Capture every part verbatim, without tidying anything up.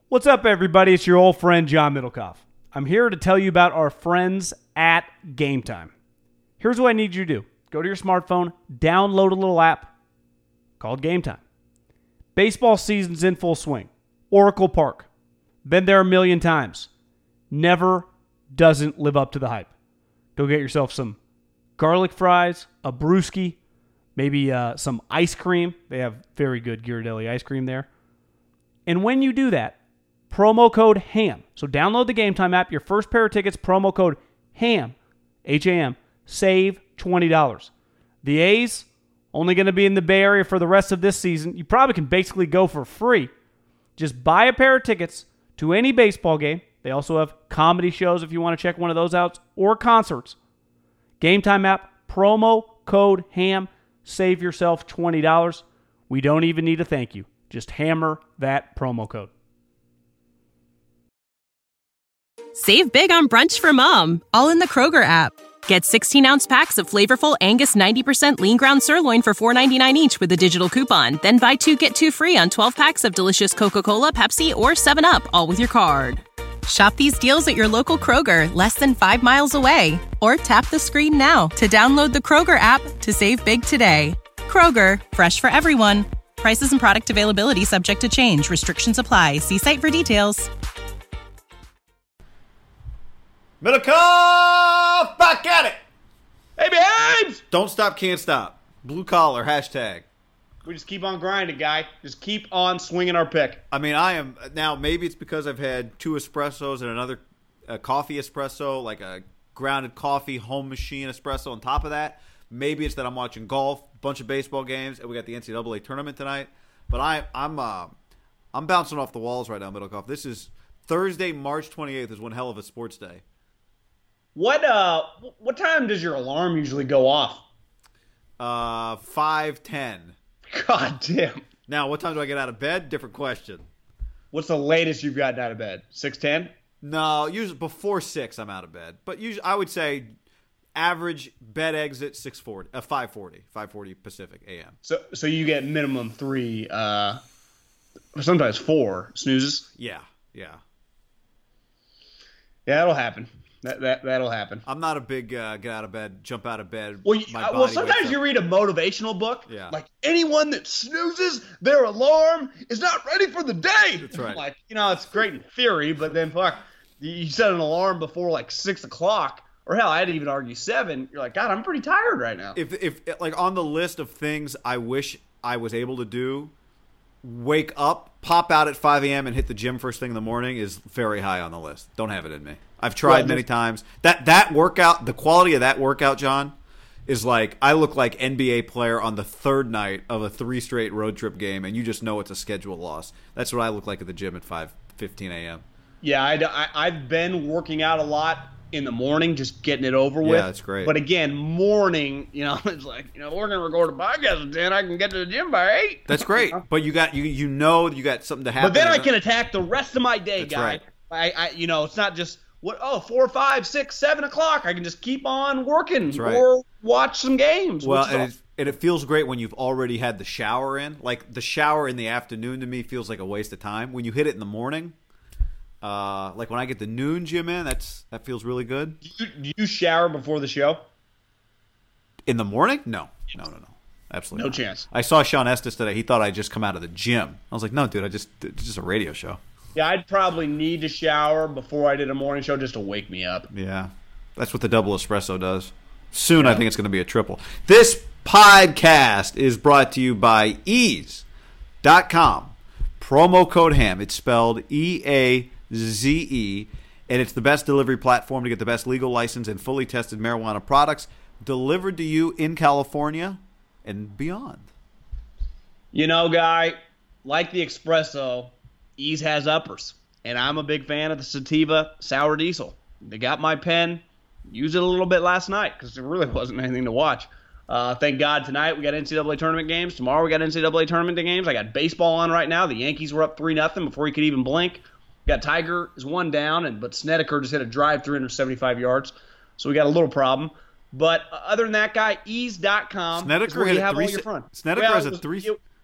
What's up, everybody? It's your old friend, John Middlecoff. I'm here to tell you about our friends at Game Time. Here's what I need you to do. Go to your smartphone, download a little app called Game Time. Baseball season's in full swing. Oracle Park. Been there a million times. Never doesn't live up to the hype. Go get yourself some garlic fries, a brewski, maybe uh, some ice cream. They have very good Ghirardelli ice cream there. And when you do that, promo code HAM. So download the Game Time app. Your first pair of tickets, promo code HAM, H A M, save twenty dollars. The A's, only going to be in the Bay Area for the rest of this season. You probably can basically go for free. Just buy a pair of tickets to any baseball game. They also have comedy shows if you want to check one of those out, or concerts. Game Time app, promo code HAM, save yourself twenty dollars. We don't even need a thank you. Just hammer that promo code. Save big on brunch for mom, all in the Kroger app. Get sixteen-ounce packs of flavorful Angus ninety percent lean ground sirloin for four ninety-nine each with a digital coupon. Then buy two, get two free on twelve packs of delicious Coca-Cola, Pepsi, or seven up, all with your card. Shop these deals at your local Kroger, less than five miles away. Or tap the screen now to download the Kroger app to save big today. Kroger, fresh for everyone. Prices and product availability subject to change. Restrictions apply. See site for details. Middlecoff, back at it. Hey, babes! Don't stop, can't stop. Blue collar, hashtag. We just keep on grinding, guy. Just keep on swinging our pick. I mean, I am, now maybe it's because I've had two espressos and another a coffee espresso, like a grounded coffee home machine espresso on top of that. Maybe it's that I'm watching golf, bunch of baseball games, and we got the N C double A tournament tonight. But I, I'm uh, I'm bouncing off the walls right now, Middlecoff. This is Thursday, March twenty-eighth is one hell of a sports day. What uh, what time does your alarm usually go off? Uh, five ten. God damn. Now, what time do I get out of bed? Different question. What's the latest you've gotten out of bed? six ten? No, usually before six I'm out of bed. But usually I would say average bed exit six forty, uh, five forty, five forty Pacific A M. So so you get minimum three, uh, sometimes four snoozes? Yeah, yeah. Yeah, that'll happen. That, that, that'll happen. I'm not a big uh, get out of bed, jump out of bed. Well, you, uh, well sometimes you read a motivational book. Yeah. Like, anyone that snoozes their alarm is not ready for the day. That's right. Like, you know, it's great in theory, but then, fuck, you set an alarm before, like, six o'clock. Or, hell, I'd even argue seven. You're like, God, I'm pretty tired right now. If, if like, on the list of things I wish I was able to do, wake up, pop out at five a.m. and hit the gym first thing in the morning is very high on the list. Don't have it in me. I've tried well, many times. That that workout, the quality of that workout, John, is like I look like N B A player on the third night of a three straight road trip game, and you just know it's a schedule loss. That's what I look like at the gym at five fifteen a.m. Yeah, I, I, I've been working out a lot in the morning, just getting it over with. Yeah, that's great. But again, morning, you know, it's like, you know, we're going to record a podcast at ten. I can get to the gym by eight. That's great. But you got you you know you got something to happen. But then I can attack the rest of my day, that's guy. Right. I, I, you know, it's not just what oh four, five, six, seven o'clock. I can just keep on working right. or watch some games. Well, and it, and it feels great when you've already had the shower in. Like the shower in the afternoon to me feels like a waste of time. When you hit it in the morning. Uh, like when I get the noon gym in, that's that feels really good. Do you, do you shower before the show? In the morning? No, no, no, no, absolutely no not. chance. I saw Sean Estes today. He thought I'd just come out of the gym. I was like, no, dude, I just it's just a radio show. Yeah, I'd probably need to shower before I did a morning show just to wake me up. Yeah, that's what the double espresso does. Soon, yeah. I think it's going to be a triple. This podcast is brought to you by ease dot com. Promo code HAM. It's spelled E A Z E, and it's the best delivery platform to get the best legal license and fully tested marijuana products delivered to you in California and beyond. You know, guy, like the espresso, Ease has uppers, and I'm a big fan of the Sativa Sour Diesel. They got my pen, used it a little bit last night because there really wasn't anything to watch. Uh, thank God tonight we got N C double A tournament games. Tomorrow we got N C double A tournament games. I got baseball on right now. The Yankees were up three nothing before he could even blink. We got Tiger is one down, and but Snedeker just hit a drive three hundred seventy-five yards. So we got a little problem. But uh, other than that guy, ease dot com Snedeker is where hit you a have three, all your fun. Snedeker well, has a it was, three. It,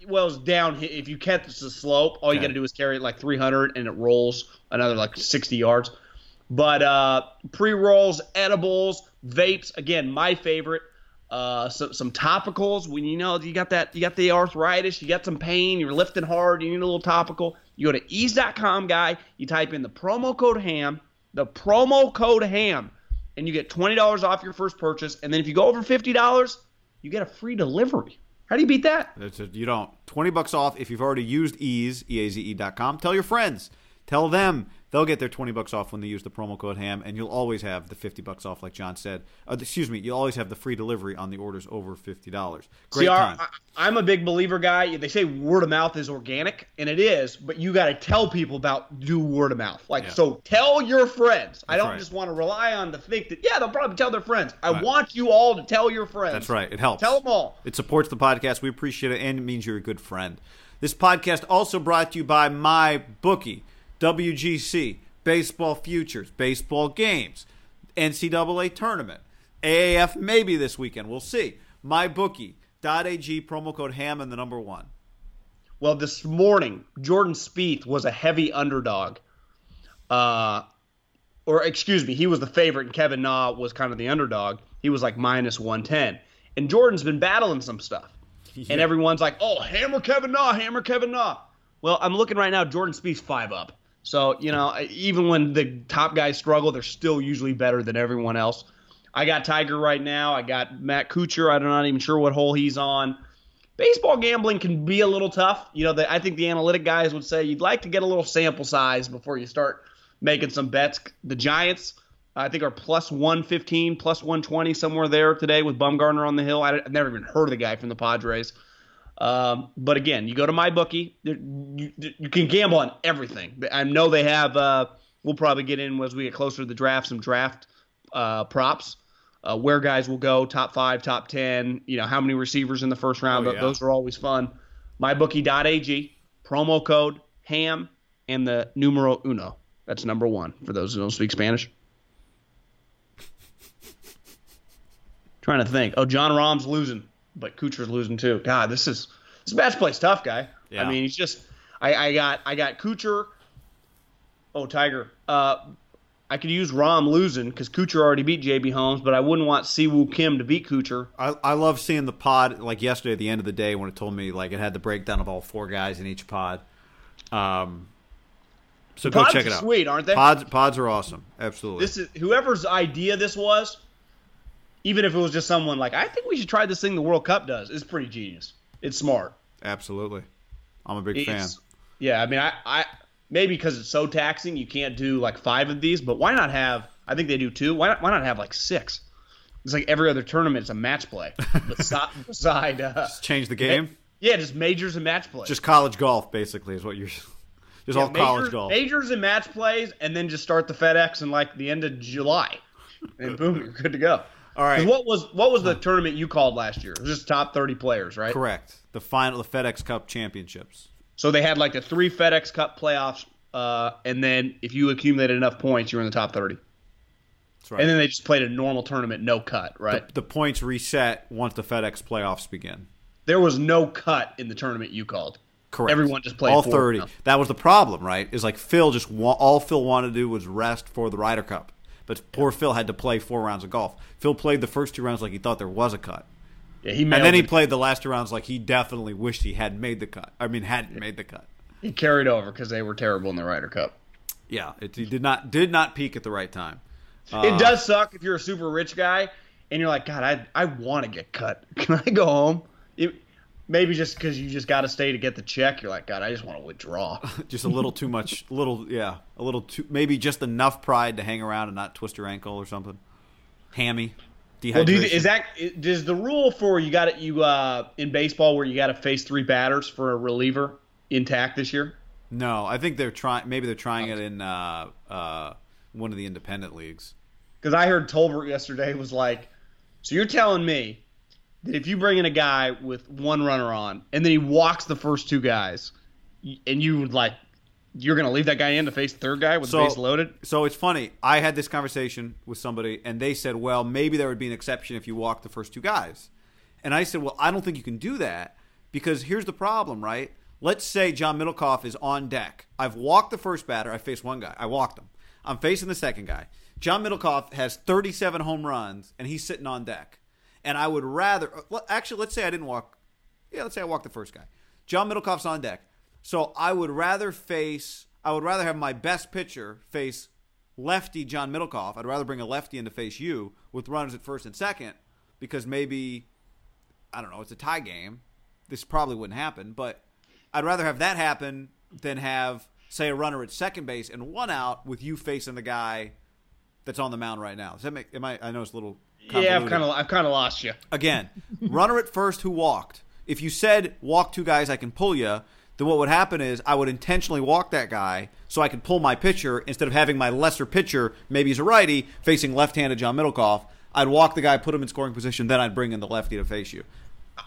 well, it's down. If you catch the slope, all you Okay. got to do is carry it like three hundred, and it rolls another like sixty yards. But uh, pre-rolls, edibles, vapes. Again, my favorite. Uh, some some topicals. When you know you got that, you got the arthritis, you got some pain, you're lifting hard, you need a little topical. You go to ease dot com, guy. You type in the promo code HAM, the promo code HAM, and you get twenty dollars off your first purchase. And then if you go over fifty dollars, you get a free delivery. How do you beat that? It's a, you don't. twenty bucks off if you've already used Ease, E A Z E dot com. Tell your friends. Tell them. They'll get their twenty bucks off when they use the promo code HAM, and you'll always have the fifty bucks off, like John said. Uh, excuse me, you'll always have the free delivery on the orders over fifty dollars. Great See, our, time. I, I'm a big believer, guy. They say word of mouth is organic, and it is, but you got to tell people about do word of mouth. Like, Yeah. so tell your friends. I That's don't right. just want to rely on the think that, yeah, they'll probably tell their friends. I Right. want you all to tell your friends. That's right. It helps. Tell them all. It supports the podcast. We appreciate it, and it means you're a good friend. This podcast also brought to you by MyBookie, W G C, baseball futures, baseball games, N C double A tournament, A A F maybe this weekend. We'll see. MyBookie dot A G, promo code HAM, and the number one. Well, this morning, Jordan Spieth was a heavy underdog. Uh, or, excuse me, he was the favorite, and Kevin Na was kind of the underdog. He was like minus one ten. And Jordan's been battling some stuff. Yeah. And everyone's like, oh, hammer Kevin Na, hammer Kevin Na. Well, I'm looking right now, Jordan Spieth's five up. So, you know, even when the top guys struggle, they're still usually better than everyone else. I got Tiger right now. I got Matt Kuchar. I'm not even sure what hole he's on. Baseball gambling can be a little tough. You know, the, I think the analytic guys would say you'd like to get a little sample size before you start making some bets. The Giants, I think, are plus one fifteen, plus one twenty, somewhere there today with Bumgarner on the hill. I, I've never even heard of the guy from the Padres. Um, but again, you go to MyBookie, you, you can gamble on everything. I know they have, uh, we'll probably get in as we get closer to the draft, some draft uh, props, uh, where guys will go, top five, top ten, you know, how many receivers in the first round. Oh, yeah. Those are always fun. MyBookie dot A G, promo code HAM, and the numero uno. That's number one for those who don't speak Spanish. Trying to think. Oh, John Rahm's losing. But Kuchar's losing too. God, this is this match play's tough, guy. Yeah. I mean, he's just. I, I got I got Kuchar. Oh, Tiger. Uh, I could use Rahm losing because Kuchar already beat J B Holmes, but I wouldn't want Siwoo Kim to beat Kuchar. I, I love seeing the pod, like yesterday at the end of the day when it told me like it had the breakdown of all four guys in each pod. Um, so go Pods check it are out. sweet, aren't they? Pods, pods are awesome. Absolutely. This is whoever's idea this was. Even if it was just someone like, I think we should try this thing the World Cup does. It's pretty genius. It's smart. Absolutely. I'm a big It's- fan. Yeah, I mean, I, I maybe because it's so taxing, you can't do like five of these. But why not have? I think they do two. Why not? Why not have like six? It's like every other tournament. It's a match play. beside, beside uh, Just change the game. yeah, just majors and match plays. Just college golf, basically, is what you're. Just Yeah, all college majors, golf. Majors and match plays, and then just start the FedEx in like the end of July, and boom, you're good to go. All right. 'Cause What was what was the tournament you called last year? It was just top thirty players, right? Correct. The final, the FedEx Cup championships. So they had like the three FedEx Cup playoffs, uh, and then if you accumulated enough points, you were in the top thirty. That's right. And then they just played a normal tournament, no cut, right? the, the points reset once the FedEx playoffs begin. There was no cut in the tournament you called. Correct. Everyone just played all four thirty. rounds. That was the problem, right? Is like Phil just wa- all Phil wanted to do was rest for the Ryder Cup, but poor Phil had to play four rounds of golf. Phil played the first two rounds like he thought there was a cut, Yeah, he and mailed then he it. played the last two rounds like he definitely wished he had made the cut. I mean, hadn't made the cut. He carried over because they were terrible in the Ryder Cup. Yeah, it, he did not did not peak at the right time. Uh, It does suck if you're a super rich guy and you're like, God, I I want to get cut. Can I go home? It, maybe just because you just got to stay to get the check. You're like, God, I just want to withdraw. Just a little too much, little yeah, a little too maybe just enough pride to hang around and not twist your ankle or something. Hammy, dehydration. Well, do you, is that is the rule for you got you uh, in baseball where you got to face three batters for a reliever intact this year? No, I think they're trying. Maybe they're trying it in uh, uh, one of the independent leagues. Because I heard Tolbert yesterday was like, so you're telling me that if you bring in a guy with one runner on and then he walks the first two guys, y- and you would like, you're going to leave that guy in to face the third guy with So- the base loaded? So it's funny. I had this conversation with somebody, and they said, "Well, maybe there would be an exception if you walk the first two guys." And I said, "Well, I don't think you can do that Because here's the problem, right? Let's say John Middlecoff is on deck. I've walked the first batter. I faced one guy. I walked him. I'm facing the second guy. John Middlecoff has thirty-seven home runs, and he's sitting on deck. And I would rather – actually, let's say I didn't walk – yeah, let's say I walked the first guy. John Middlecoff's on deck. So I would rather face – I would rather have my best pitcher face lefty John Middlecoff. I'd rather bring a lefty in to face you with runners at first and second because maybe – I don't know, it's a tie game. This probably wouldn't happen, but I'd rather have that happen than have, say, a runner at second base and one out with you facing the guy that's on the mound right now. Does that make? Am I? I know it's a little convoluted. Yeah, I've kind of, I've kind of lost you. Again, runner at first who walked. If you said walk two guys, I can pull you. Then what would happen is I would intentionally walk that guy so I could pull my pitcher instead of having my lesser pitcher, maybe he's a righty, facing left-handed John Middlecoff. I'd walk the guy, put him in scoring position, then I'd bring in the lefty to face you.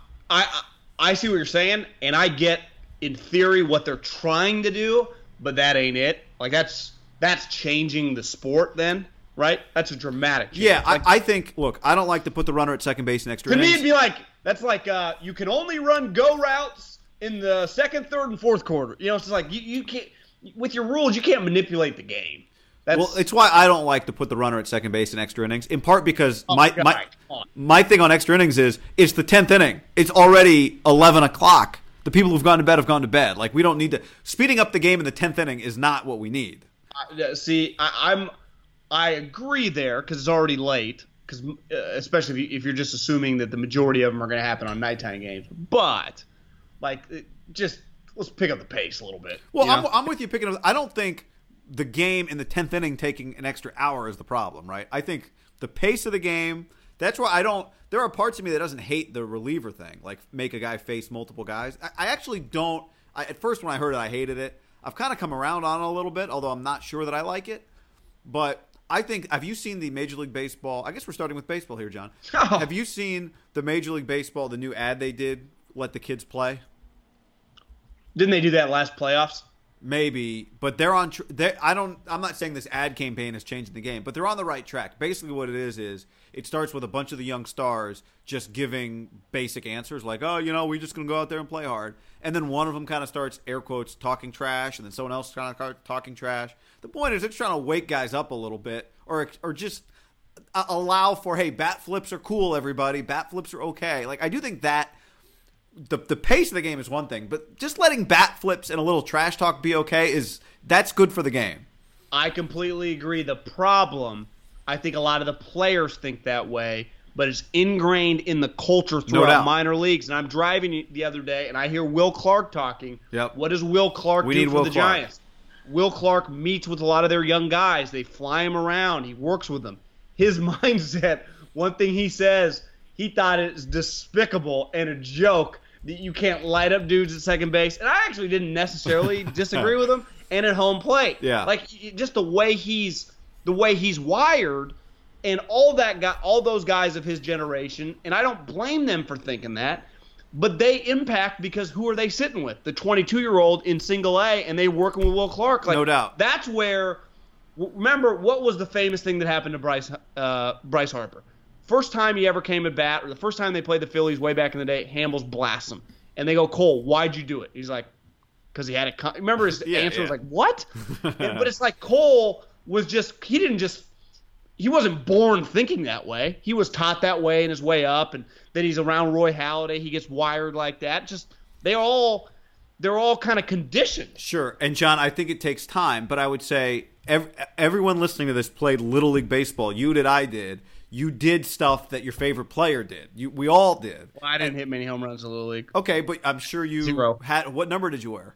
I I see what you're saying, and I get in theory what they're trying to do, but that ain't it. Like that's that's changing the sport then, right? That's a dramatic change. Yeah, like, I, I think. Look, I don't like to put the runner at second base in extra to innings. me, it'd be like that's like uh, you can only run go routes in the second, third, and fourth quarter. You know, it's just like you, you can't with your rules, you can't manipulate the game. That's, well, it's why I don't like to put the runner at second base in extra innings, in part because oh my, God, my my thing on extra innings is it's the tenth inning. It's already eleven o'clock. The people who've gone to bed have gone to bed. Like, we don't need to – speeding up the game in the tenth inning is not what we need. Uh, see, I, I'm – I agree there because it's already late, because uh, especially if, you, if you're just assuming that the majority of them are going to happen on nighttime games. But, like, it, just let's pick up the pace a little bit. Well, you know? I'm, I'm with you picking up – I don't think – the game in the tenth inning taking an extra hour is the problem, right? I think the pace of the game, that's why I don't – there are parts of me that doesn't hate the reliever thing, like make a guy face multiple guys. I, I actually don't – at first when I heard it, I hated it. I've kind of come around on it a little bit, although I'm not sure that I like it. But I think – have you seen the Major League Baseball – I guess we're starting with baseball here, John. Oh. Have you seen the Major League Baseball, the new ad they did, Let the Kids Play? Didn't they do that last playoffs? Maybe, but they're on. Tr- they're, I don't. I'm not saying this ad campaign is changing the game, but they're on the right track. Basically, what it is is it starts with a bunch of the young stars just giving basic answers, like, "Oh, you know, we're just going to go out there and play hard," and then one of them kind of starts air quotes talking trash, and then someone else kind of starts talking trash. The point is, it's trying to wake guys up a little bit, or or just allow for, hey, bat flips are cool, everybody. Bat flips are okay. Like, I do think that. The the pace of the game is one thing, but just letting bat flips and a little trash talk be okay is that's good for the game. I completely agree. The problem, I think a lot of the players think that way, but it's ingrained in the culture throughout doubt. minor leagues. And I'm driving the other day, and I hear Will Clark talking. Yep. What does Will Clark We do need for Will the Clark. Giants? Will Clark meets with a lot of their young guys. They fly him around. He works with them. His mindset, one thing he says, he thought it was despicable and a joke that you can't light up dudes at second base. And I actually didn't necessarily disagree with him. And at home plate. Yeah. Like, just the way he's the way he's wired and all that guy, all those guys of his generation, and I don't blame them for thinking that, but they impact because who are they sitting with? The twenty-two-year-old in single A, and they working with Will Clark. Like, No doubt. That's where – remember, what was the famous thing that happened to Bryce uh, Bryce Harper? First time he ever came at bat, or the first time they played the Phillies way back in the day, Hamels blasts him. And they go, Cole, why'd you do it? He's like, because he had a con-. Remember his Yeah, answer yeah. was like, what? And, but it's like Cole was just – he didn't just – he wasn't born thinking that way. He was taught that way in his way up. And then he's around Roy Halladay. He gets wired like that. Just they all – they're all kind of conditioned. Sure. And, John, I think it takes time, but I would say ev- everyone listening to this played Little League Baseball. You did, I did. You did stuff that your favorite player did. You, we all did. Well, I didn't hit many home runs in the Little League. Okay, but I'm sure you Zero. had – what number did you wear?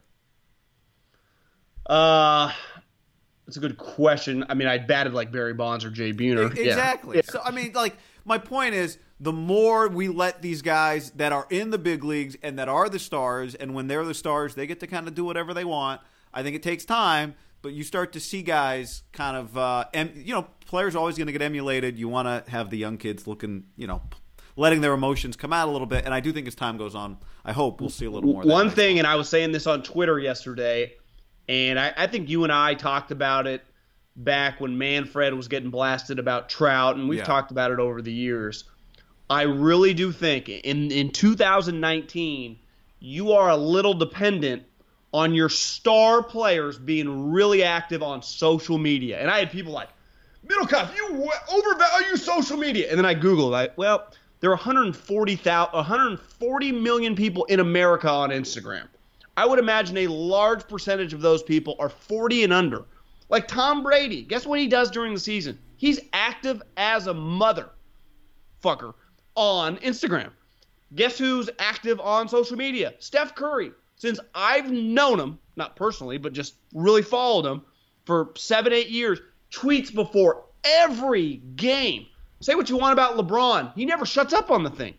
Uh, that's a good question. I mean, I batted like Barry Bonds or Jay Buhner. E- Exactly. Yeah. So, I mean, like, my point is the more we let these guys that are in the big leagues and that are the stars, and when they're the stars, they get to kind of do whatever they want. I think it takes time, but you start to see guys kind of, uh, em- you know, players are always going to get emulated. You want to have the young kids looking, you know, letting their emotions come out a little bit. And I do think as time goes on, I hope we'll see a little more of that. One thing, and I was saying this on Twitter yesterday, and I, I think you and I talked about it back when Manfred was getting blasted about Trout, and we've Yeah. talked about it over the years. I really do think in, in two thousand nineteen, you are a little dependent on your star players being really active on social media. And I had people like, Middlecoff, you overvalue social media. And then I Googled, I, well, there are one hundred forty, one hundred forty million people in America on Instagram. I would imagine a large percentage of those people are forty and under. Like Tom Brady, guess what he does during the season? He's active as a motherfucker on Instagram. Guess who's active on social media? Steph Curry. Since I've known him, not personally, but just really followed him for seven, eight years, tweets before every game. Say what you want about LeBron. He never shuts up on the thing.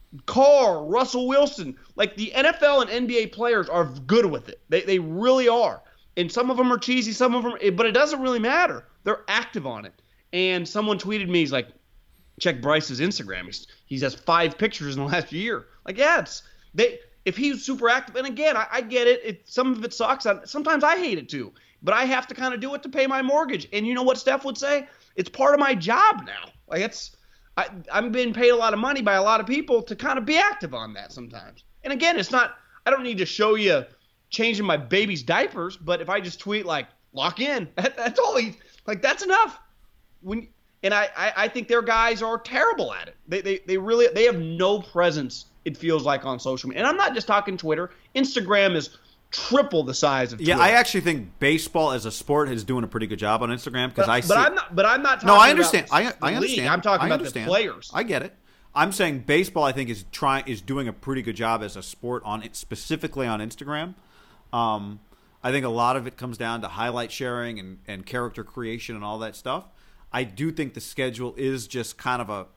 Carr, Russell Wilson, like the N F L and N B A players are good with it. They they really are. And some of them are cheesy, some of them, but it doesn't really matter. They're active on it. And someone tweeted me, he's like, check Bryce's Instagram. He's, he has five pictures in the last year. Like, yeah, it's, they, if he's super active, and again, I, I get it. it. Some of it sucks. I, sometimes I hate it too. But I have to kind of do it to pay my mortgage. And you know what Steph would say? It's part of my job now. Like, it's, I, I'm being paid a lot of money by a lot of people to kind of be active on that sometimes. And again, it's not, I don't need to show you changing my baby's diapers, but if I just tweet like, lock in, that, that's all he, like, that's enough. When And I, I, I think their guys are terrible at it. They, they, they really, they have no presence, it feels like, on social media. And I'm not just talking Twitter. Instagram is triple the size of Twitter. Yeah, I actually think baseball as a sport is doing a pretty good job on Instagram because I see. But I'm not. But I'm not. Talking no, I understand. About I, I understand. League. I'm talking I about understand. the players. I get it. I'm saying baseball, I think, is trying is doing a pretty good job as a sport on it, specifically on Instagram. Um, I think a lot of it comes down to highlight sharing and, and character creation and all that stuff. I do think the schedule is just kind of a.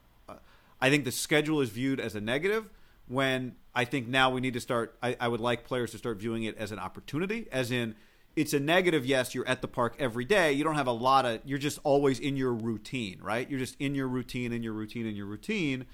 I think the schedule is viewed as a negative when I think now we need to start. I, I would like players to start viewing it as an opportunity, as in it's a negative. Yes, you're at the park every day. You don't have a lot of. You're just always in your routine, right? You're just in your routine, in your routine, in your routine.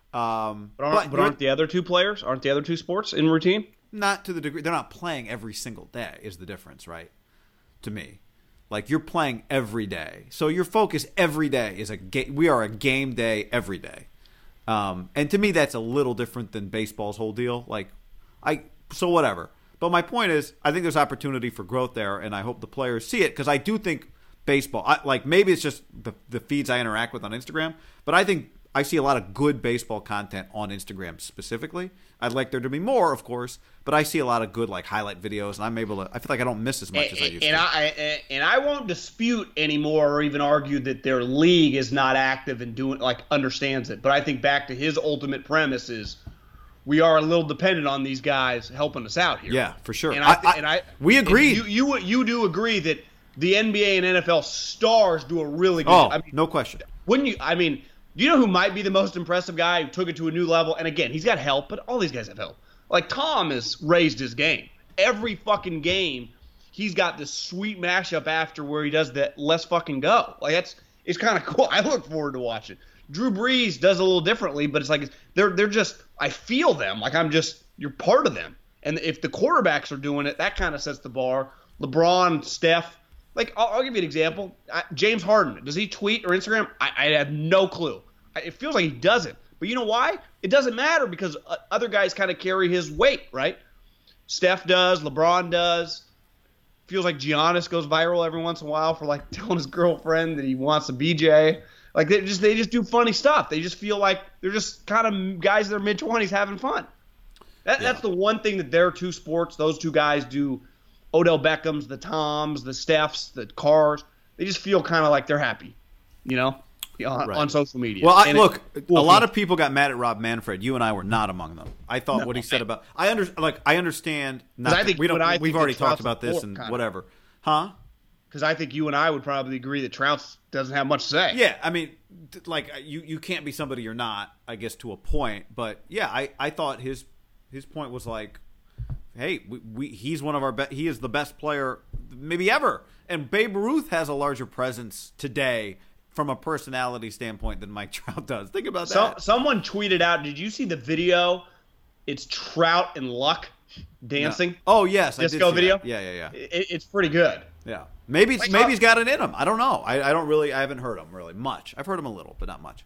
Um, but aren't, but, but aren't the other two players? Aren't the other two sports in routine? Not to the degree. They're not playing every single day. Is the difference, right? To me. Like, you're playing every day. So your focus every day is a game. We are a game day every day. Um, and to me, that's a little different than baseball's whole deal. Like, I so whatever. But my point is, I think there's opportunity for growth there, and I hope the players see it because I do think baseball, I, like maybe it's just the, the feeds I interact with on Instagram, but I think I see a lot of good baseball content on Instagram specifically. I'd like there to be more, of course, but I see a lot of good like highlight videos, and I'm able to. I feel like I don't miss as much and, as I used and to. I, and I won't dispute anymore or even argue that their league is not active and doing like understands it. But I think back to his ultimate premise is we are a little dependent on these guys helping us out here. Yeah, for sure. And I, I, I, and I we agree. You, you you do agree that the N B A and N F L stars do a really good. Oh, I mean, no question. Wouldn't you? I mean, do you know who might be the most impressive guy who took it to a new level? And again, he's got help, but all these guys have help. Like, Tom has raised his game. Every fucking game, he's got this sweet mashup after where he does that let's fucking go. Like, that's it's kind of cool. I look forward to watching. Drew Brees does a little differently, but it's like they're they're just I feel them. Like I'm just you're part of them. And if the quarterbacks are doing it, that kind of sets the bar. LeBron, Steph, like I'll, I'll give you an example. I, James Harden, does he tweet or Instagram? I, I have no clue. I, it feels like he doesn't. But you know why? It doesn't matter because other guys kind of carry his weight, right? Steph does, LeBron does. Feels like Giannis goes viral every once in a while for like telling his girlfriend that he wants a B J. Like they just they just do funny stuff. They just feel like they're just kind of guys in their mid twenties having fun. That, yeah. That's the one thing that their two sports, those two guys do. Odell Beckham's, the Toms, the Stephs, the Cars. They just feel kind of like they're happy, you know. On, right. on social media. Well, I, look, it, a lot of people got mad at Rob Manfred. You and I were not among them. I thought no, what he said about I under like I understand. Not I think we don't. I we've already talked about this and kinda. whatever, huh? Because I think you and I would probably agree that Trout doesn't have much to say. Yeah, I mean, like you, you can't be somebody you're not. I guess to a point, but yeah, I, I thought his his point was like, hey, we, we he's one of our best. He is the best player maybe ever, and Babe Ruth has a larger presence today from a personality standpoint than Mike Trout does. Think about so, that. Someone tweeted out, did you see the video? It's Trout and Luck dancing. No. Oh, yes. Disco I did see video? That. Yeah, yeah, yeah. It, it's pretty good. Yeah. Maybe, it's, like, maybe uh, he's got it in him. I don't know. I, I don't really – I haven't heard him really much. I've heard him a little, but not much.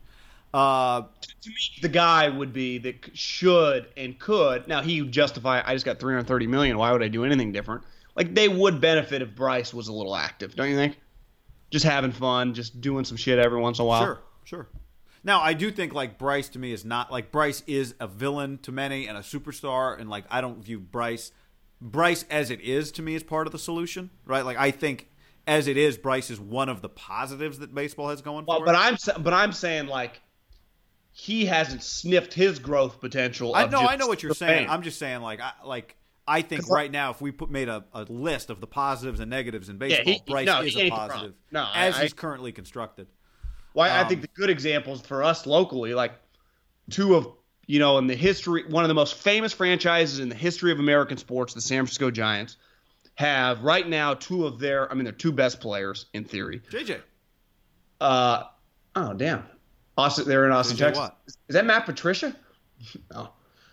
Uh, to me, the guy would be that should and could. Now he would justify. I just got three hundred thirty million. Why would I do anything different? Like they would benefit if Bryce was a little active, don't you think? Just having fun, just doing some shit every once in a while. Sure, sure. Now I do think like Bryce to me is not like Bryce is a villain to many and a superstar, and like I don't view Bryce Bryce as it is to me is part of the solution, right? Like I think as it is, Bryce is one of the positives that baseball has going well, for but it. I'm but I'm saying like. He hasn't sniffed his growth potential. I of know, just I know what you're saying. fame. I'm just saying, like, I, like I think right now, if we put made a, a list of the positives and negatives in baseball, he- Bryce no, is he a ain't positive, wrong. No, I- as I- he's currently constructed. Well, I Um, think the good examples for us locally, like two of you know in the history, one of the most famous franchises in the history of American sports, the San Francisco Giants, have right now two of their, I mean, they're two best players in theory. J J, Uh, oh damn, Austin, they're in Austin, J J Texas. what? Is that Matt Patricia? No.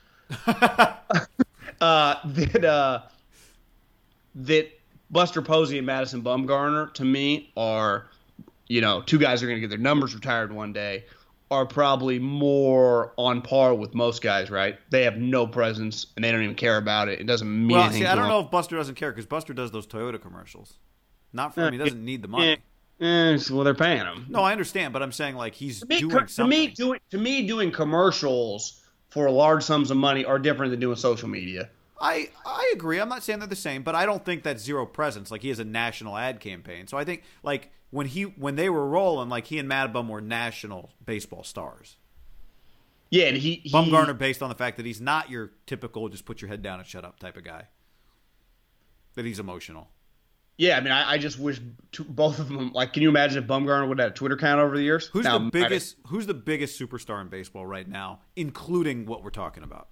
uh, that uh, that Buster Posey and Madison Bumgarner to me are, you know, two guys are going to get their numbers retired one day, are probably more on par with most guys, right? They have no presence and they don't even care about it. It doesn't mean well, anything. see, to I don't them. know if Buster doesn't care because Buster does those Toyota commercials. Not for him; he doesn't need the money. Eh, eh, well, they're paying him. No, I understand, but I'm saying like he's To me, doing co- to something. me, doing to me, doing commercials for large sums of money are different than doing social media. I I agree. I'm not saying they're the same, but I don't think that's zero presence. Like he has a national ad campaign, so I think like when he when they were rolling, like he and Madbum were national baseball stars. Yeah, and he, he Bumgarner, based on the fact that he's not your typical just put your head down and shut up type of guy. That he's emotional. Yeah, I mean, I, I just wish to, both of them. Like, can you imagine if Bumgarner would have had a Twitter account over the years? Who's Now, the biggest? Who's the biggest superstar in baseball right now, including what we're talking about?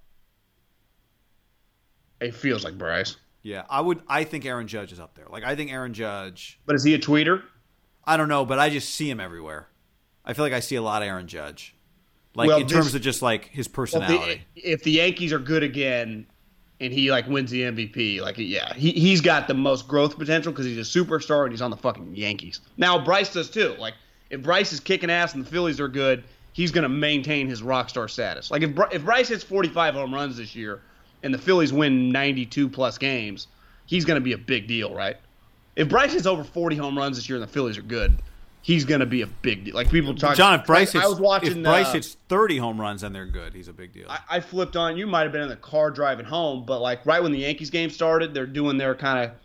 It feels like Bryce, Yeah, I would. I think Aaron Judge is up there. Like I think Aaron Judge. but is he a tweeter? I don't know, but I just see him everywhere. I feel like I see a lot of Aaron Judge, like Well, in this- terms of just like his Well, personality. if, the, if the Yankees are good again, and he like wins the M V P, like yeah, he he's got the most growth potential because he's a superstar and he's on the fucking Yankees. Now Bryce does too. Like if Bryce is kicking ass and the Phillies are good, he's gonna maintain his rock star status. Like if Bry- if Bryce hits forty-five home runs this year and the Phillies win ninety-two plus games, he's gonna be a big deal, right? If Bryce hits over forty home runs this year and the Phillies are good, he's gonna be a big deal. Like people talk. John, if Bryce I, hits, I was watching. if Bryce uh, hits thirty home runs and they're good, he's a big deal. I, I flipped on. You might have been in the car driving home, but like right when the Yankees game started, they're doing their kind of,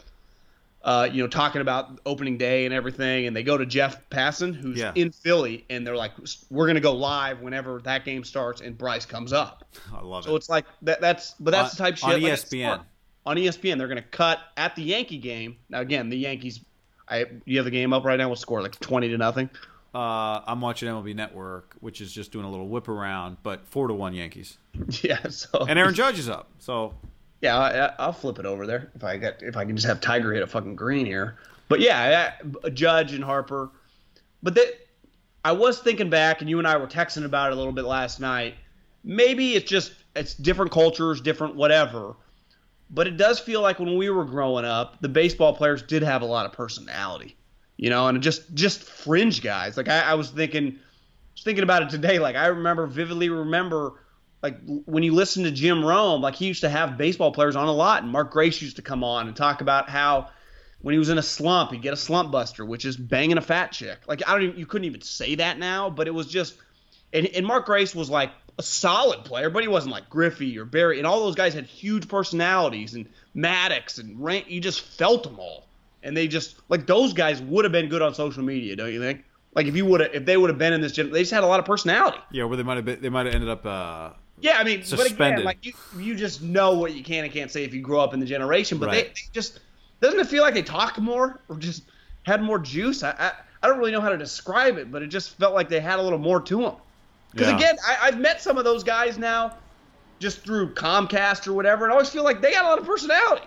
uh, you know, talking about opening day and everything, and they go to Jeff Passan, who's Yeah. in Philly, and they're like, "We're gonna go live whenever that game starts," and Bryce comes up. I love So it. it's like that. That's but that's On- the type of shit on like, E it's S P N. smart. On E S P N, they're gonna cut at the Yankee game. Now again, the Yankees. I you have the game up right now. We'll score like twenty to nothing. Uh, I'm watching M L B Network, which is just doing a little whip around, but four to one Yankees, Yeah. So and Aaron Judge is up. So yeah, I, I'll flip it over there if I get if I can just have Tiger hit a fucking green here. But yeah, I, Judge and Harper. But that I was thinking back, and you and I were texting about it a little bit last night. Maybe it's just it's different cultures, different whatever. But it does feel like when we were growing up, the baseball players did have a lot of personality, you know, and just just fringe guys. Like I, I was thinking, was thinking about it today. Like I remember vividly remember. Like when you listen to Jim Rome, like he used to have baseball players on a lot, and Mark Grace used to come on and talk about how when he was in a slump, he'd get a slump buster, which is banging a fat chick. Like I don't even, you couldn't even say that now, but it was just, and, and Mark Grace was like a solid player, but he wasn't like Griffey or Barry, and all those guys had huge personalities, and Maddox and Rank, you just felt them all, and they just like those guys would have been good on social media, don't you think? Like if you would have, if they would have been in this, gen- they just had a lot of personality. yeah, where they might have been, they might have ended up. Uh, Yeah, I mean, but Suspended. again, like you, you just know what you can and can't say if you grow up in the generation. But they, Right. they just doesn't it feel like they talk more or just had more juice? I, I I don't really know how to describe it, but it just felt like they had a little more to them. Because Yeah. again, I, I've met some of those guys now, just through Comcast or whatever, and I always feel like they got a lot of personality.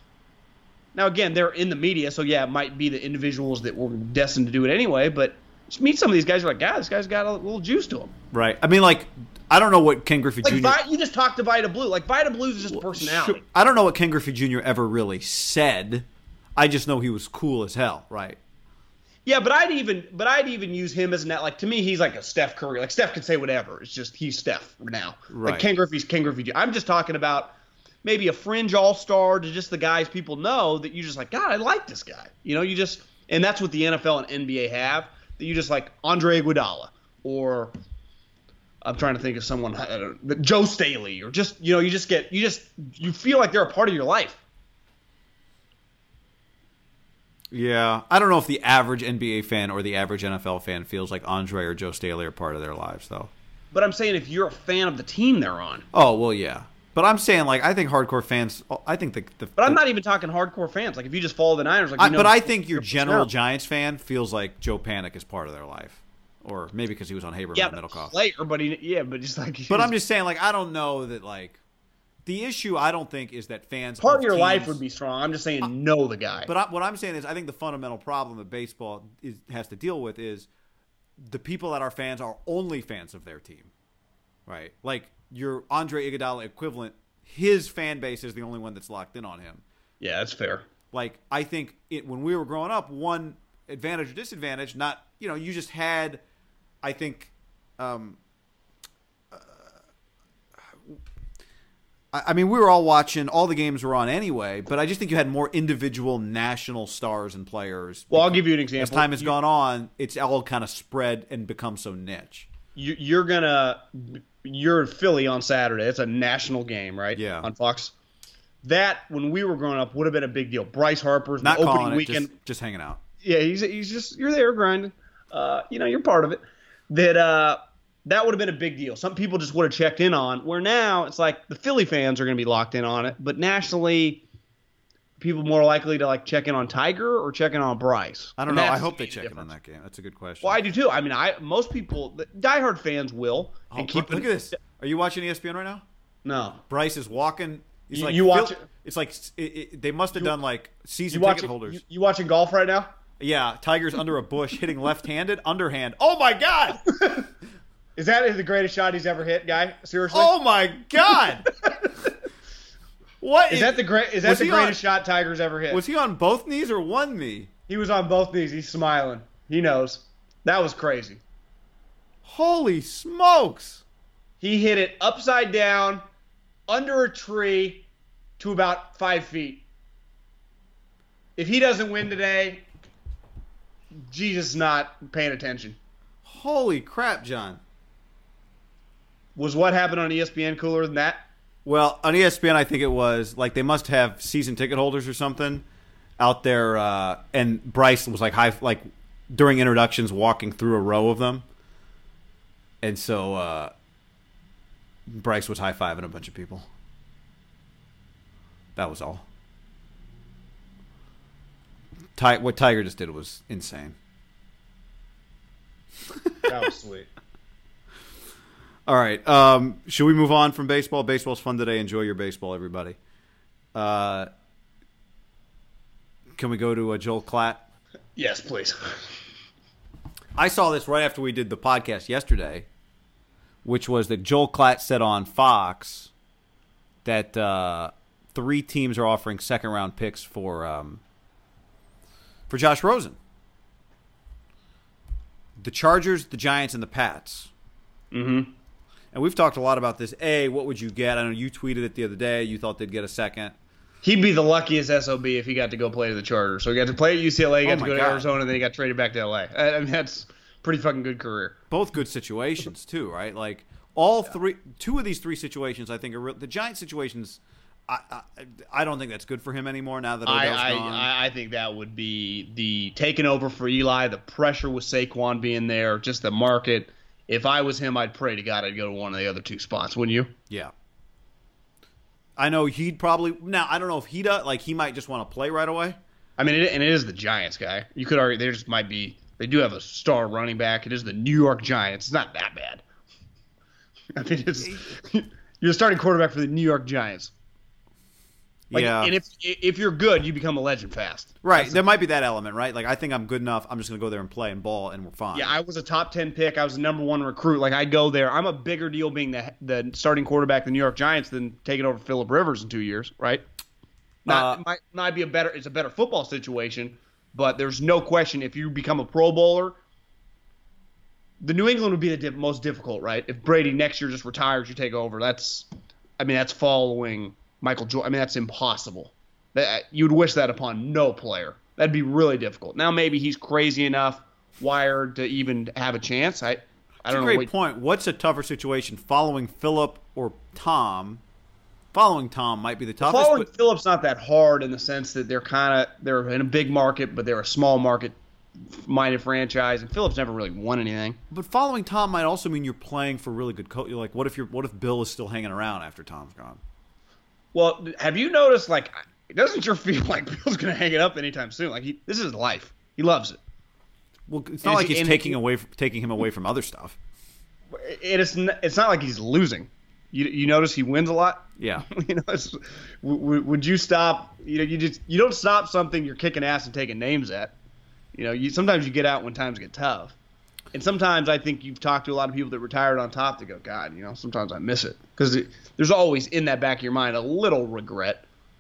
Now again, they're in the media, so yeah, it might be the individuals that were destined to do it anyway. But just meet some of these guys, you're like, God, this guy's got a little juice to him. right. I mean, like I don't know what Ken Griffey Like Junior Vi- you just talked to Vita Blue. Like Vita Blue's is just a personality. Sure. I don't know what Ken Griffey Junior ever really said. I just know he was cool as hell, right? Yeah, but I'd even but I'd even use him as net. Like to me, he's like a Steph Curry. Like Steph can say whatever. It's just he's Steph now. Right. Like Ken Griffey's Ken Griffey. I'm just talking about maybe a fringe all star to just the guys people know that you just like. God, I like this guy. You know, you just and that's what the N F L and N B A have. That you just like Andre Iguodala or I'm trying to think of someone I don't know, Joe Staley or just you know you just get you just you feel like they're a part of your life. Yeah, I don't know if the average N B A fan or the average N F L fan feels like Andre or Joe Staley are part of their lives, though. But I'm saying if you're a fan of the team they're on. Oh well, yeah. But I'm saying like I think hardcore fans. I think the. the but I'm the, not even talking hardcore fans. Like if you just follow the Niners, like I, you know, but I think your general personnel. Giants fan feels like Joe Panic is part of their life, or maybe because he was on Haberman yeah, and Middlecoff. Player, but he, yeah, but just like. But I'm just saying, like I don't know that like the issue. I don't think is that fans part of of your teams, life would be strong. I'm just saying, uh, know the guy. But I, what I'm saying is, I think the fundamental problem that baseball is, has to deal with is the people that are fans are only fans of their team, right? Like your Andre Iguodala equivalent. His fan base is the only one that's locked in on him. Yeah, that's fair. Like, I think it when we were growing up, one advantage or disadvantage, not, you know, you just had, I think, um, uh, I, I mean, we were all watching, all the games were on anyway, but I just think you had more individual national stars and players. Well, I'll give you an example. As time has you, gone on, it's all kind of spread and become so niche. You, you're going to. You're in Philly on Saturday. It's a national game, right? Yeah. On Fox. That, when we were growing up, would have been a big deal. Bryce Harper's Not the opening calling it, weekend. just, just hanging out. Yeah, he's he's just you're there grinding. Uh, you know, you're part of it. That uh, that would have been a big deal. Some people just would have checked in on. Where now it's like the Philly fans are going to be locked in on it, but nationally, people more likely to like check in on Tiger or check in on Bryce. I don't And know. I that's hope the they check in difference. on that game. That's a good question. Well, I do too. I mean, I most people, the diehard fans will. Oh, And keep look it, at this. Are you watching E S P N right now? No. Bryce is walking. He's You- like you watch Phil- it- It's like it, it, they must have done like season You ticket watching? holders. You, you watching golf right now? Yeah, Tiger's under a bush hitting left-handed, underhand. Oh my god! Is that the greatest shot he's ever hit, guy? Seriously? Oh my god! What is that the great? Is that was the he greatest on- shot Tiger's ever hit? Was he on both knees or one knee? He was on both knees. He's smiling. He knows. That was crazy. Holy smokes! He hit it upside down, under a tree, to about five feet. If he doesn't win today, Jesus is not paying attention. Holy crap, John! Was what happened on E S P N cooler than that? Well, on E S P N, I think it was like they must have season ticket holders or something out there, uh, and Bryce was like high, like during introductions, walking through a row of them, and so uh, Bryce was high fiving a bunch of people. That was all. Ty- what Tiger just did was insane. That was sweet. All right. Um, should we move on from baseball? Baseball's fun today. Enjoy your baseball, everybody. Uh, can we go to uh, Joel Klatt? Yes, please. I saw this right after we did the podcast yesterday, which was that Joel Klatt said on Fox that uh, three teams are offering second-round picks for um, for Josh Rosen. The Chargers, the Giants, and the Pats. Mm-hmm. And we've talked a lot about this. A, what would you get? I know you tweeted it the other day. You thought they'd get a second. He'd be the luckiest S O B if he got to go play to the Chargers. So he got to play at U C L A, he got Oh to my go to God. Arizona, and then he got traded back to L A. I I mean, that's a pretty fucking good career. Both good situations, too, right? Like, all three, two of these three situations, I think, are real. The Giant situations, I, I, I don't think that's good for him anymore now that I, Odell's I, gone. I I think that would be the taking over for Eli, the pressure with Saquon being there, just the market. If I was him, I'd pray to God I'd go to one of the other two spots, wouldn't you? Yeah. I know he'd probably, now, I don't know if he does, like, he might just want to play right away. I mean, it, and it is the Giants, guy. You could argue they just might be. They do have a star running back. It is the New York Giants. It's not that bad. I mean, it's you're the starting quarterback for the New York Giants. Like, yeah. And if if you're good, you become a legend fast. Right. That's There might be that element, right? Like, I think I'm good enough. I'm just going to go there and play and ball, and we're fine. Yeah, I was a top ten pick. I was the number one recruit. Like, I'd go there. I'm a bigger deal being the the starting quarterback of the New York Giants than taking over Phillip Rivers in two years, right? Not, Uh, it might might be a better. It's a better football situation, But there's no question if you become a Pro Bowler, the New England would be the diff- most difficult, right? If Brady next year just retires, you take over. That's, I mean, that's following Michael Jordan. I mean, that's impossible. That, you'd wish that upon no player. That'd be really difficult. Now maybe he's crazy enough, wired to even have a chance. I, I That's don't a know. great What, point. What's a tougher situation, following Phillip or Tom? Following Tom might be the toughest. Following but Phillip's not that hard in the sense that they're kind of they're in a big market, but they're a small market minded franchise, and Phillips never really won anything. But following Tom might also mean you're playing for really good coach. Like, what if you're what if Bill is still hanging around after Tom's gone? Well, have you noticed? Like, it doesn't sure feel like Bill's going to hang it up anytime soon. Like, he, this is his life. He loves it. Well, it's not And like he- he's and taking he- away taking him away from other stuff. It is. n- It's not like he's losing. You you notice he wins a lot. Yeah. you know, it's, w- w- would you stop? You know, you just you don't stop something you're kicking ass and taking names at. You know, you sometimes you get out when times get tough, and sometimes I think you've talked to a lot of people that retired on top that go, God, you know, sometimes I miss it because there's always in that back of your mind a little regret.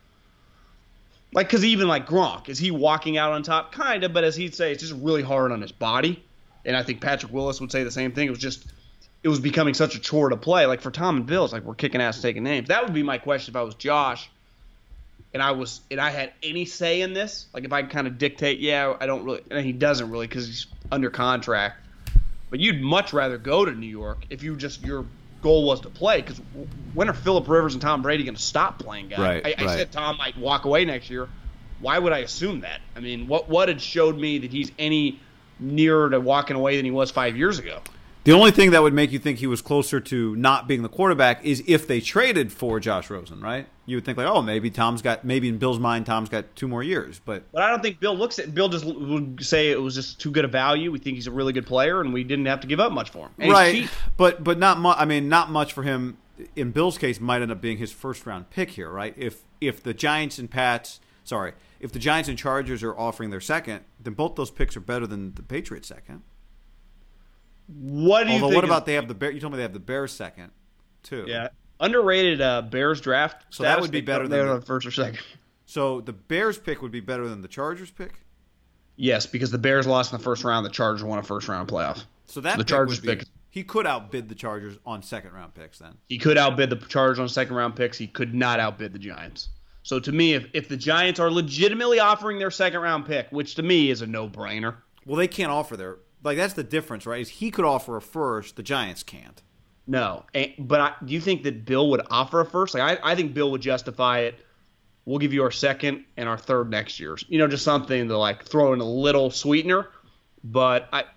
Like, because even like Gronk, is he walking out on top? Kind of, but as he'd say, it's just really hard on his body. And I think Patrick Willis would say the same thing. It was just, it was becoming such a chore to play. Like for Tom and Bill, it's like we're kicking ass and taking names. That would be my question if I was Josh, and I was, and I had any say in this. Like if I kind of dictate, yeah, I don't really, and he doesn't really because he's under contract. But you'd much rather go to New York if you just your goal was to play. Because when are Phillip Rivers and Tom Brady going to stop playing, guys? Right, I, I right. said Tom might walk away next year. Why would I assume that? I mean, what what had showed me that he's any nearer to walking away than he was five years ago? The only thing that would make you think he was closer to not being the quarterback is if they traded for Josh Rosen, right? You would think like, oh, maybe Tom's got, maybe in Bill's mind, Tom's got two more years. But But I don't think Bill looks at Bill just would say it was just too good a value. We think he's a really good player, and we didn't have to give up much for him. And he's right, cheap. but but not much. I mean, not much for him. In Bill's case, might end up being his first round pick here, right? If if the Giants and Pats, sorry, if the Giants and Chargers are offering their second, then both those picks are better than the Patriots' second. What do you Although, think? what is- about they have the Bear? You told me they have the Bears second, too. yeah underrated uh, Bears draft? So that status. would be They- better they're than the the- first or second. So the Bears pick would be better than the Chargers pick. Yes, because the Bears lost in the first round. The Chargers won a first round playoff. So that The pick Chargers would be, pick- he could outbid the Chargers on second round picks. Then He could outbid the Chargers on second round picks. He could not outbid the Giants. So to me, if, if the Giants are legitimately offering their second round pick, which to me is a no brainer, well, they can't offer their like that's the difference, right? Is he could offer a first, the Giants can't. no. And, but I, do you think that Bill would offer a first? Like I, I think Bill would justify it. We'll give you our second and our third next year. You know, just something to like throw in a little sweetener. But I,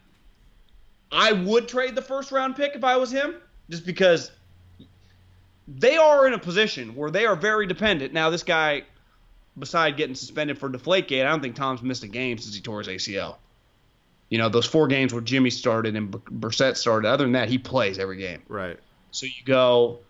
I would trade the first round pick if I was him, just because they are in a position where they are very dependent. Now, this guy, beside getting suspended for Deflategate, I don't think Tom's missed a game since he tore his A C L. You know, those four games where Jimmy started and Brissett started, other than that, he plays every game. Right. So you go,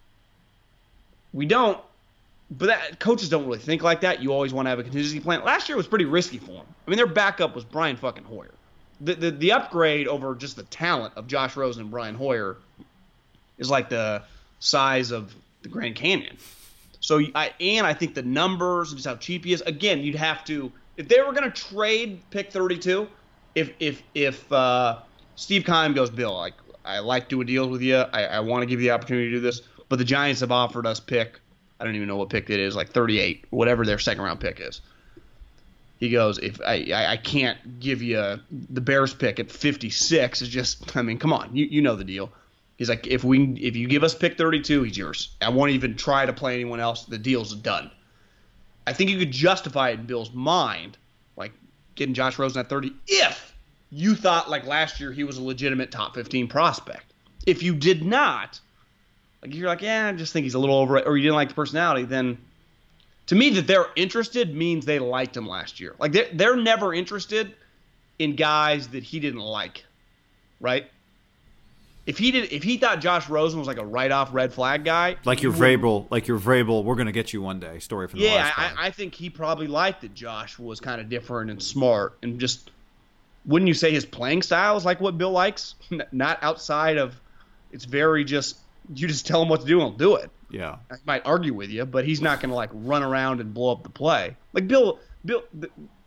we don't, but that, coaches don't really think like that. You always want to have a contingency plan. Last year was pretty risky for them. I mean, their backup was Brian fucking Hoyer. The, the the upgrade over just the talent of Josh Rosen and Brian Hoyer is like the size of the Grand Canyon. So I and I think the numbers and just how cheap he is. Again, you'd have to if they were going to trade pick thirty-two. If if if uh, Steve Keim goes, Bill, like I like doing deals with you. I, I want to give you the opportunity to do this, but the Giants have offered us pick. I don't even know what pick it is, like thirty-eight, whatever their second round pick is. He goes, if I, I, I can't give you the Bears pick at fifty-six, it's just, I mean, come on, you you know the deal. He's like, if we if you give us pick thirty-two, he's yours. I won't even try to play anyone else. The deal's done. I think you could justify it in Bill's mind, like getting Josh Rosen at thirty, if you thought like last year he was a legitimate top fifteen prospect. If you did not, like you're like, yeah, I just think he's a little over it, or you didn't like the personality, then to me that they're interested means they liked him last year. Like they're, they're never interested in guys that he didn't like, right? If he did, if he thought Josh Rosen was like a write-off red flag guy, Like your Vrabel, like your Vrabel, we're going to get you one day. Story from the yeah, last I, pod. I think he probably liked that Josh was kind of different and smart and just. Wouldn't you say his playing style is like what Bill likes? Not outside of, it's very just you just tell him what to do and he'll do it. Yeah. I might argue with you, but he's not going to like run around and blow up the play. Like Bill, Bill,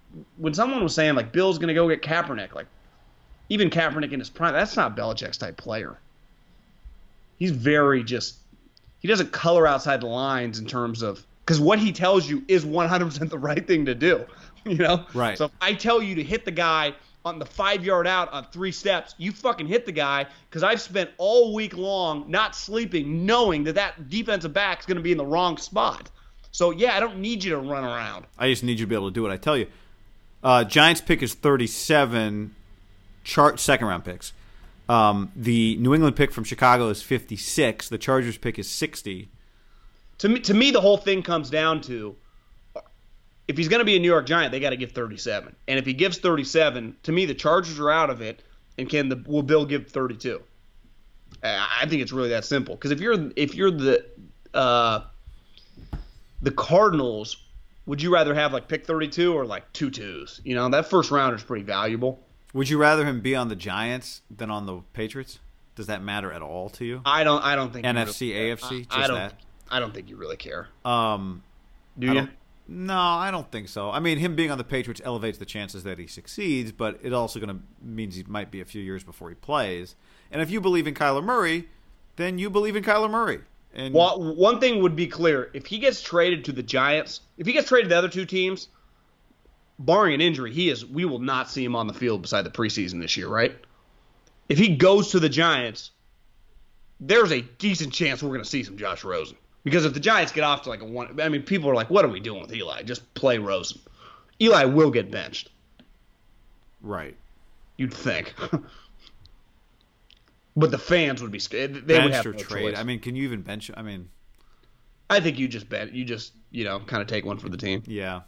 when someone was saying, like, Bill's going to go get Kaepernick, like, even Kaepernick in his prime, that's not Belichick's type player. He's very just – he doesn't color outside the lines in terms of – because what he tells you is one hundred percent the right thing to do, you know? Right. So if I tell you to hit the guy on the five-yard out on three steps, you fucking hit the guy because I've spent all week long not sleeping knowing that that defensive back is going to be in the wrong spot. So, yeah, I don't need you to run around. I just need you to be able to do what I tell you. Uh, Giants pick is thirty-seven, chart second-round picks. Um, the New England pick from Chicago is fifty-six. The Chargers pick is sixty. To me, to me, the whole thing comes down to if he's going to be a New York Giant, they got to give thirty-seven. And if he gives thirty-seven, to me, the Chargers are out of it, and can the will Bill give thirty-two? I think it's really that simple. Because if you're if you're the uh, the Cardinals, would you rather have like pick thirty-two or like two twos? You know, that first rounder is pretty valuable. Would you rather him be on the Giants than on the Patriots? Does that matter at all to you? I don't. I don't think N F C, you really A F C, I, just I don't, that. I don't think you really care. Um, Do I you? don't- No, I don't think so. I mean, him being on the Patriots elevates the chances that he succeeds, but it also going to means he might be a few years before he plays. And if you believe in Kyler Murray, then you believe in Kyler Murray. And Well, one thing would be clear: if he gets traded to the Giants, if he gets traded to the other two teams, barring an injury, he is. We will not see him on the field beside the preseason this year, right? If he goes to the Giants, there's a decent chance we're going to see some Josh Rosen. Because if the Giants get off to like a one, I mean, people are like, "What are we doing with Eli? Just play Rosen." Eli will get benched. right, You'd think. But the fans would be scared. They would bench have or no trade. choice. I mean, can you even bench? I mean, I think you just bet. You just, you know, kind of take one for the team. yeah.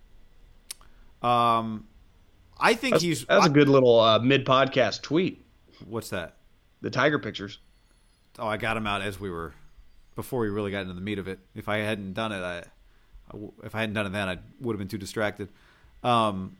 Um, I think That's, he's. that's a I- good little uh, mid-podcast tweet. What's that? The Tiger pictures. Oh, I got him out as we were before we really got into the meat of it. If I hadn't done it, I, I w- if I hadn't done it then, I would have been too distracted. Um,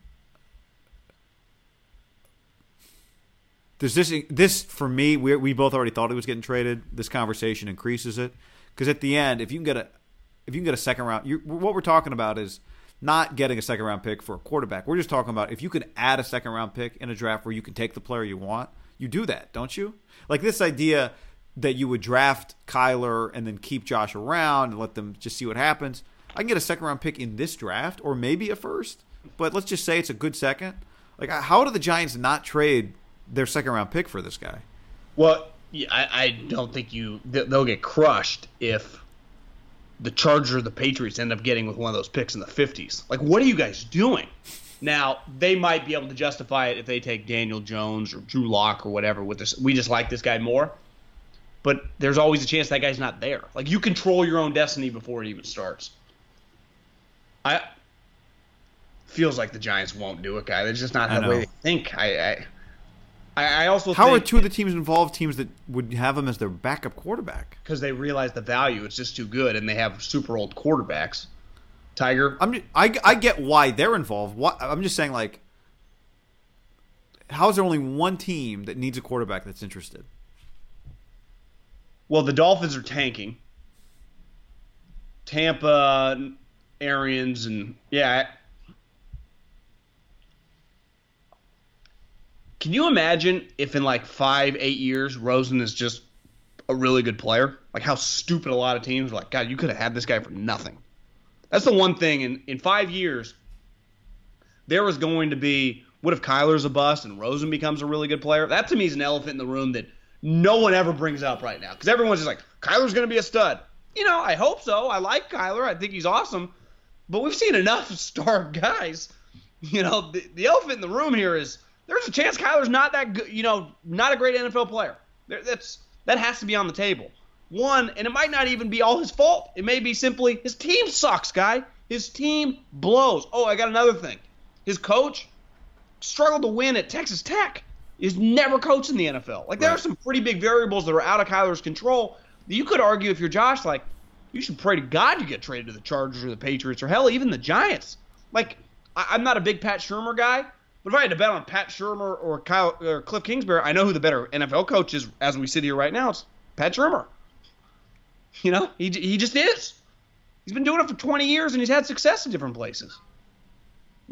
there's this this for me. We we both already thought he was getting traded. This conversation increases it because at the end, if you can get a if you can get a second round, you, what we're talking about is not getting a second round pick for a quarterback. We're just talking about if you can add a second round pick in a draft where you can take the player you want. You do that, don't you? Like this idea that you would draft Kyler and then keep Josh around and let them just see what happens. I can get a second round pick in this draft or maybe a first, but let's just say it's a good second. Like, how do the Giants not trade their second round pick for this guy? Well, yeah, I, I don't think you they'll get crushed if the Chargers or the Patriots end up getting with one of those picks in the fifties. Like, what are you guys doing? Now, they might be able to justify it if they take Daniel Jones or Drew Lock or whatever with this. We just like this guy more. But there's always a chance that guy's not there. Like, you control your own destiny before it even starts. I feels like the Giants won't do it, guy. That's just not I the way know. they think. I I, I also How think are two of the teams involved teams that would have him as their backup quarterback? because they realize the value. It's just too good, and they have super old quarterbacks. Tiger, I'm just, I, I get why they're involved. Why, I'm just saying, like, how is there only one team that needs a quarterback that's interested? well, the Dolphins are tanking. Tampa, Arians, and yeah. Can you imagine if in like five, eight years, Rosen is just a really good player? Like how stupid a lot of teams are like, God, you could have had this guy for nothing. That's the one thing. In, in five years, there was going to be, what if Kyler's a bust and Rosen becomes a really good player? That to me is an elephant in the room that no one ever brings up right now. Because everyone's just like, Kyler's going to be a stud. You know, I hope so. I like Kyler. I think he's awesome. But we've seen enough star guys. You know, the, the elephant in the room here is there's a chance Kyler's not that good, you know, not a great N F L player. There, that's that has to be on the table. One, and it might not even be all his fault. It may be simply his team sucks, guy. His team blows. Oh, I got another thing. His coach struggled to win at Texas Tech. He's never coached in the N F L. Like, there Right. are some pretty big variables that are out of Kyler's control. You could argue if you're Josh, like, you should pray to God you get traded to the Chargers or the Patriots or, hell, even the Giants. Like, I, I'm not a big Pat Shurmur guy, but if I had to bet on Pat Shurmur or Kyle or Cliff Kingsbury, I know who the better N F L coach is as we sit here right now. It's Pat Shurmur. You know, he he just is. He's been doing it for twenty years, and he's had success in different places.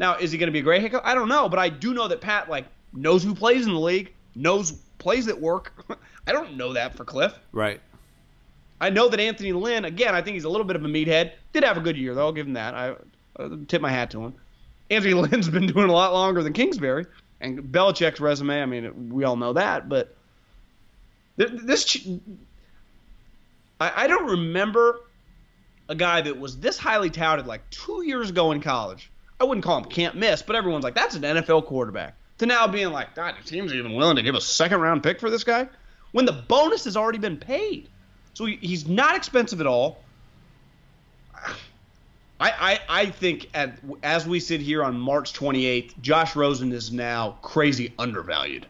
Now, is he going to be a great head coach? I don't know, but I do know that Pat like knows who plays in the league, knows plays that work. I don't know that for Cliff. Right. I know that Anthony Lynn, again, I think he's a little bit of a meathead. Did have a good year, though. I'll give him that. I uh, tip my hat to him. Anthony Lynn's been doing a lot longer than Kingsbury. And Belichick's resume, I mean, we all know that. But this, I, I don't remember a guy that was this highly touted like two years ago in college. I wouldn't call him can't miss, but everyone's like, that's an N F L quarterback. To now being like, God, the team's even willing to give a second-round pick for this guy? When the bonus has already been paid. So he's not expensive at all. I, I, I think at, as we sit here on March twenty-eighth, Josh Rosen is now crazy undervalued.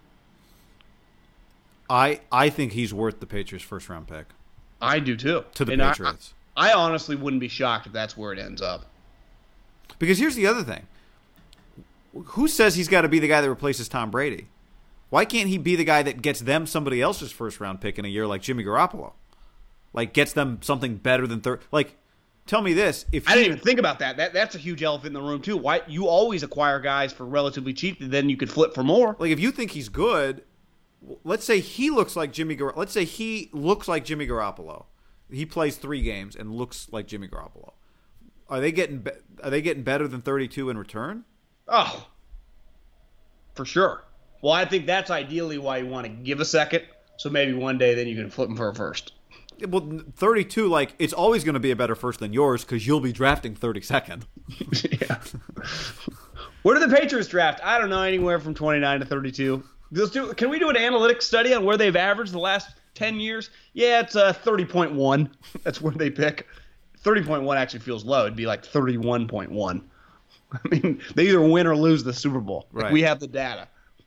I I think he's worth the Patriots' first-round pick. I do too. To the and Patriots. I, I honestly wouldn't be shocked if that's where it ends up. Because here's the other thing. Who says he's got to be the guy that replaces Tom Brady? Why can't he be the guy that gets them somebody else's first-round pick in a year like Jimmy Garoppolo? Like, gets them something better than third. Like, tell me this. If I he, didn't even think about that. That That's a huge elephant in the room, too. Why you always acquire guys for relatively cheap, then you could flip for more. Like, if you think he's good, let's say he looks like Jimmy Gar- Let's say he looks like Jimmy Garoppolo. He plays three games and looks like Jimmy Garoppolo. Are they getting be- Are they getting better than thirty-two in return? Oh, for sure. Well, I think that's ideally why you want to give a second, so maybe one day then you can flip them for a first. Well, thirty-two, like, it's always going to be a better first than yours because you'll be drafting thirty-second. Yeah. Where do the Patriots draft? I don't know, anywhere from twenty-nine to thirty-two. Let's do, can we do an analytics study on where they've averaged the last ten years? Yeah, it's uh, thirty point one. That's where they pick. thirty point one actually feels low. It'd be like thirty-one point one. I mean, they either win or lose the Super Bowl. Like, right. We have the data.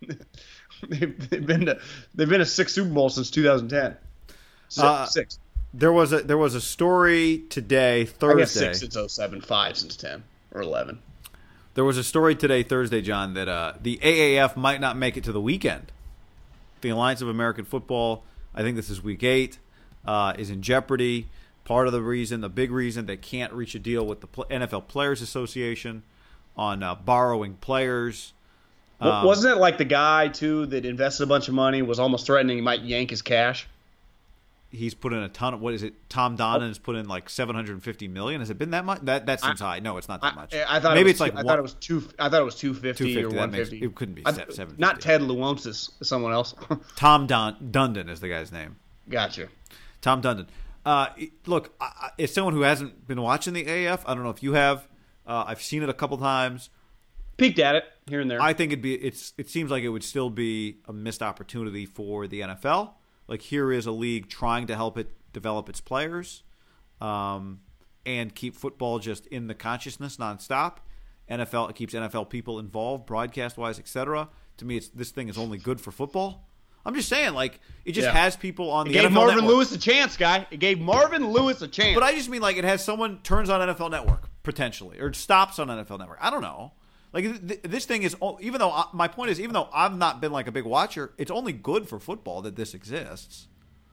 they've, they've been to they've been to six Super Bowls since two thousand ten. Six. Uh, six. There was a there was a story today, Thursday. I guess six since oh seven, five since ten or eleven. There was a story today, Thursday, John, that uh, the A A F might not make it to the weekend. The Alliance of American Football, I think this is week eight, uh, is in jeopardy. Part of the reason, the big reason, they can't reach a deal with the N F L Players Association on uh, borrowing players. Um, Wasn't it like the guy, too, that invested a bunch of money, was almost threatening he might yank his cash? He's put in a ton of, what is it, Tom Donnan has put in like seven hundred fifty million dollars. Has it been that much? That that seems I, high. No, it's not that much. I, I thought Maybe it was, it's like I one, thought it was two. I thought it was two fifty or one fifty. Makes, it couldn't be I, seven fifty. Not Ted Leonsis, someone else. Tom Don, Dundon is the guy's name. Gotcha. Tom Dundon. Uh, look, I, as someone who hasn't been watching the A A F, I don't know if you have. Uh, I've seen it a couple times. Peeked at it here and there. I think it'd be. It's. It seems like it would still be a missed opportunity for the N F L. Like, here is a league trying to help it develop its players, um, and keep football just in the consciousness nonstop. N F L, it keeps N F L people involved, broadcast wise, et cetera. To me, it's this thing is only good for football. I'm just saying, like, it just Yeah. has people on it the gave N F L Marvin Network. Lewis a chance, guy. It gave Marvin Lewis a chance. But I just mean, like, it has someone turns on N F L Network potentially, or stops on N F L Network. I don't know. Like, th- this thing is, even though I, my point is, even though I've not been like a big watcher, it's only good for football that this exists.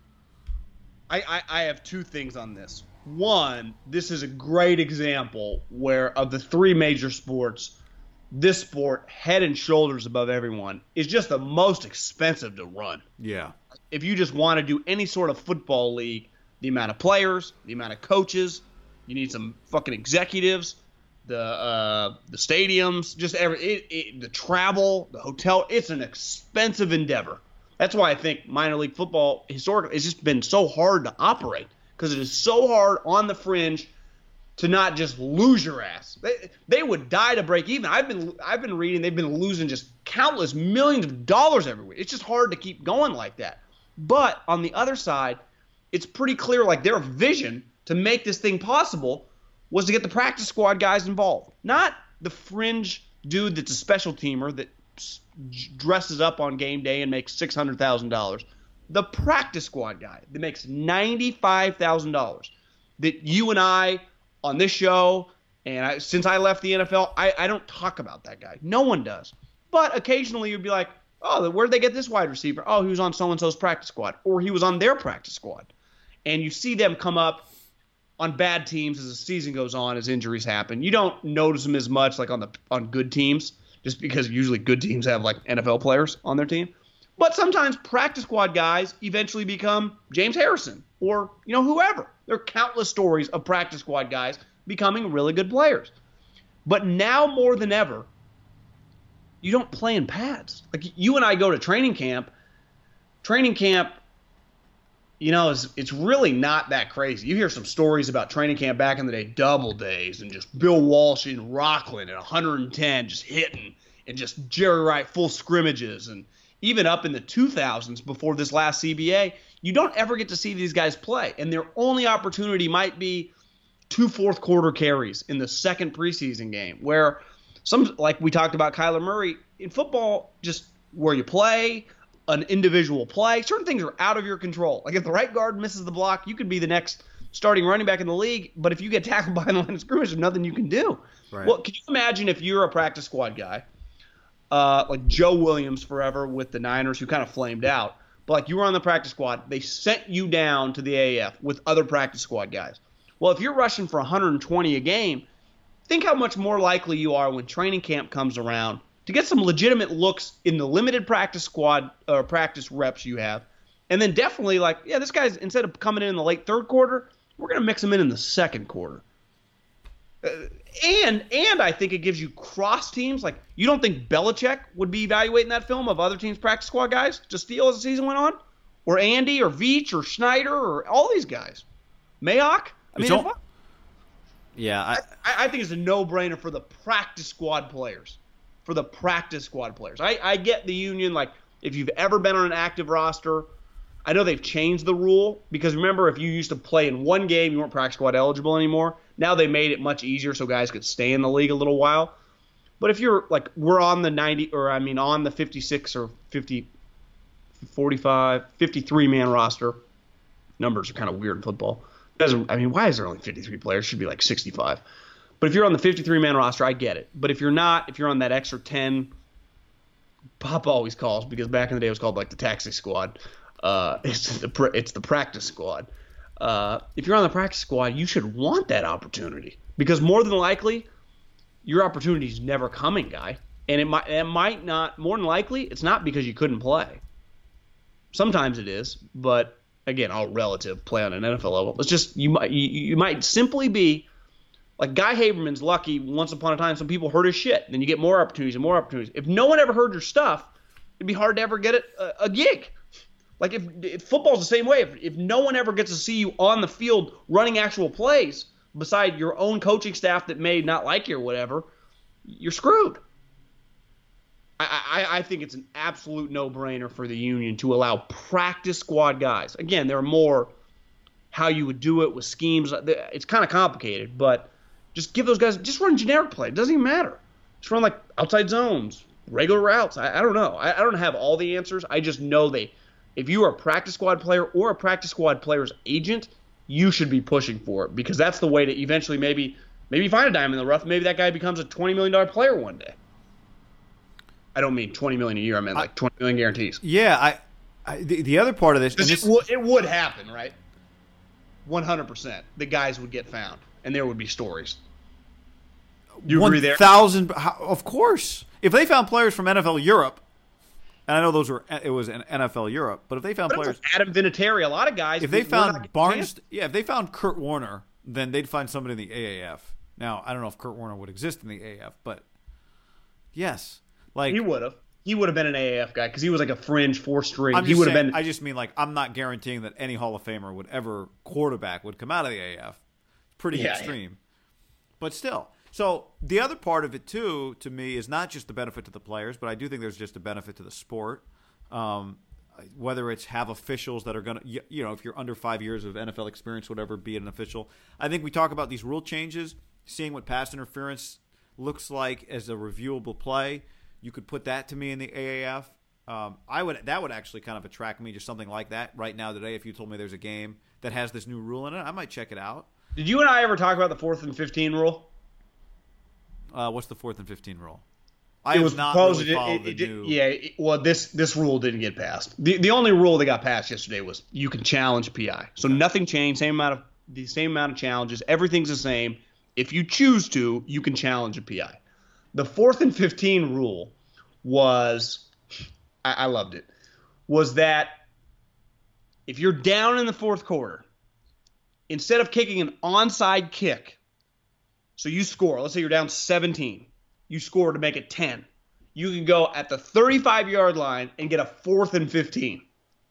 I, I, I have two things on this. One, this is a great example where of the three major sports, this sport, head and shoulders above everyone, is just the most expensive to run. Yeah. If you just want to do any sort of football league, the amount of players, the amount of coaches, you need some fucking executives, the uh, the stadiums, just every it, it, the travel, the hotel. It's an expensive endeavor. That's why I think minor league football historically has just been so hard to operate, because it is so hard on the fringe to not just lose your ass. They, they would die to break even. I've been I've been reading they've been losing just countless millions of dollars every week. It's just hard to keep going like that. But on the other side, it's pretty clear like their vision to make this thing possible was to get the practice squad guys involved, not the fringe dude that's a special teamer that dresses up on game day and makes six hundred thousand dollars. The practice squad guy that makes ninety-five thousand dollars that you and I on this show, and I, since I left the N F L, I, I don't talk about that guy. No one does. But occasionally you'd be like, oh, where'd they get this wide receiver? Oh, he was on so-and-so's practice squad, or he was on their practice squad. And you see them come up on bad teams as the season goes on, as injuries happen. You don't notice them as much like on the on good teams, just because usually good teams have like N F L players on their team. But sometimes practice squad guys eventually become James Harrison or, you know, whoever. There are countless stories of practice squad guys becoming really good players. But now more than ever, you don't play in pads. Like you and I go to training camp. Training camp, you know, it's, it's really not that crazy. You hear some stories about training camp back in the day, double days, and just Bill Walsh in Rockland at one hundred ten just hitting, and just Jerry Wright full scrimmages. And even up in the two thousands before this last C B A, you don't ever get to see these guys play. And their only opportunity might be two fourth quarter carries in the second preseason game, where some, like we talked about Kyler Murray, in football, just where you play, an individual play, certain things are out of your control. Like if the right guard misses the block, you could be the next starting running back in the league, but if you get tackled behind the line of scrimmage, there's nothing you can do. Right. Well, can you imagine if you're a practice squad guy, uh, like Joe Williams forever with the Niners, who kind of flamed out, but like you were on the practice squad, they sent you down to the A A F with other practice squad guys. Well, if you're rushing for one hundred twenty a game, think how much more likely you are when training camp comes around to get some legitimate looks in the limited practice squad or uh, practice reps you have. And then definitely like, yeah, this guy's, instead of coming in in the late third quarter, we're going to mix him in in the second quarter. Uh, and and I think it gives you cross teams. Like, you don't think Belichick would be evaluating that film of other teams' practice squad guys to steal as the season went on? Or Andy or Veach or Schneider or all these guys? Mayock? I mean, if I, yeah, I, I, I think it's a no-brainer for the practice squad players. For the practice squad players. I, I get the union, like, if you've ever been on an active roster, I know they've changed the rule, because remember, if you used to play in one game, you weren't practice squad eligible anymore. Now they made it much easier so guys could stay in the league a little while. But if you're, like, we're on the ninety, or I mean on the fifty-six or fifty, forty-five, fifty-three man roster, numbers are kind of weird in football. Doesn't, I mean, why is there only fifty-three players? It should be like sixty-five. But if you're on the fifty-three man roster, I get it. But if you're not, if you're on that extra ten, Pop always calls, because back in the day it was called like the taxi squad. Uh, it's the it's the practice squad. Uh, if you're on the practice squad, you should want that opportunity, because more than likely, your opportunity is never coming, guy. And it might it might not. More than likely, it's not because you couldn't play. Sometimes it is, but again, all relative. Play on an N F L level. It's just you might you, you might simply be. Like Guy Haberman's lucky. Once upon a time, some people heard his shit. Then you get more opportunities and more opportunities. If no one ever heard your stuff, it'd be hard to ever get it, a, a gig. Like if, if football's the same way. If, if no one ever gets to see you on the field running actual plays, beside your own coaching staff that may not like you or whatever, you're screwed. I, I, I think it's an absolute no-brainer for the union to allow practice squad guys. Again, there are more how you would do it with schemes. It's kind of complicated, but just give those guys, just run generic play. It doesn't even matter. Just run like outside zones, regular routes. I, I don't know. I, I don't have all the answers. I just know they, if you are a practice squad player or a practice squad player's agent, you should be pushing for it, because that's the way to eventually maybe maybe find a diamond in the rough. Maybe that guy becomes a twenty million dollars player one day. I don't mean twenty million dollars a year. I mean like twenty million dollars guarantees. Yeah. I, I the, the other part of this, this, it, would, it would happen, right? one hundred percent. The guys would get found, and there would be stories. You agree there? one thousand Of course. If they found players from N F L Europe, and I know those were it was an N F L Europe, but if they found but players, like Adam Vinatieri, a lot of guys. If they found Barnes, yeah, if they found Kurt Warner, then they'd find somebody in the A A F. Now, I don't know if Kurt Warner would exist in the A A F, but yes, like he would have. He would have been an A A F guy, because he was like a fringe four string. I'm he would saying, have been. I just mean like I'm not guaranteeing that any Hall of Famer would ever quarterback would come out of the A A F. Pretty yeah, extreme, yeah. But still. So the other part of it too, to me, is not just the benefit to the players, but I do think there's just a benefit to the sport. Um, whether it's have officials that are going to, you know, if you're under five years of N F L experience, whatever, be an official. I think we talk about these rule changes, seeing what pass interference looks like as a reviewable play. You could put that to me in the A A F. Um, I would that would actually kind of attract me, just something like that right now today. If you told me there's a game that has this new rule in it, I might check it out. Did you and I ever talk about the fourth and fifteen rule? Uh, what's the fourth and fifteen rule? I it was not proposed. Really it, it, the it, new... Yeah, it, well, this this rule didn't get passed. The the only rule that got passed yesterday was you can challenge P I. So nothing changed. Same amount of the same amount of challenges. Everything's the same. If you choose to, you can challenge a P I. The fourth and fifteen rule was, I, I loved it, was that if you're down in the fourth quarter, instead of kicking an onside kick, so you score, let's say you're down seventeen, you score to make it ten. You can go at the thirty-five-yard line and get a fourth and fifteen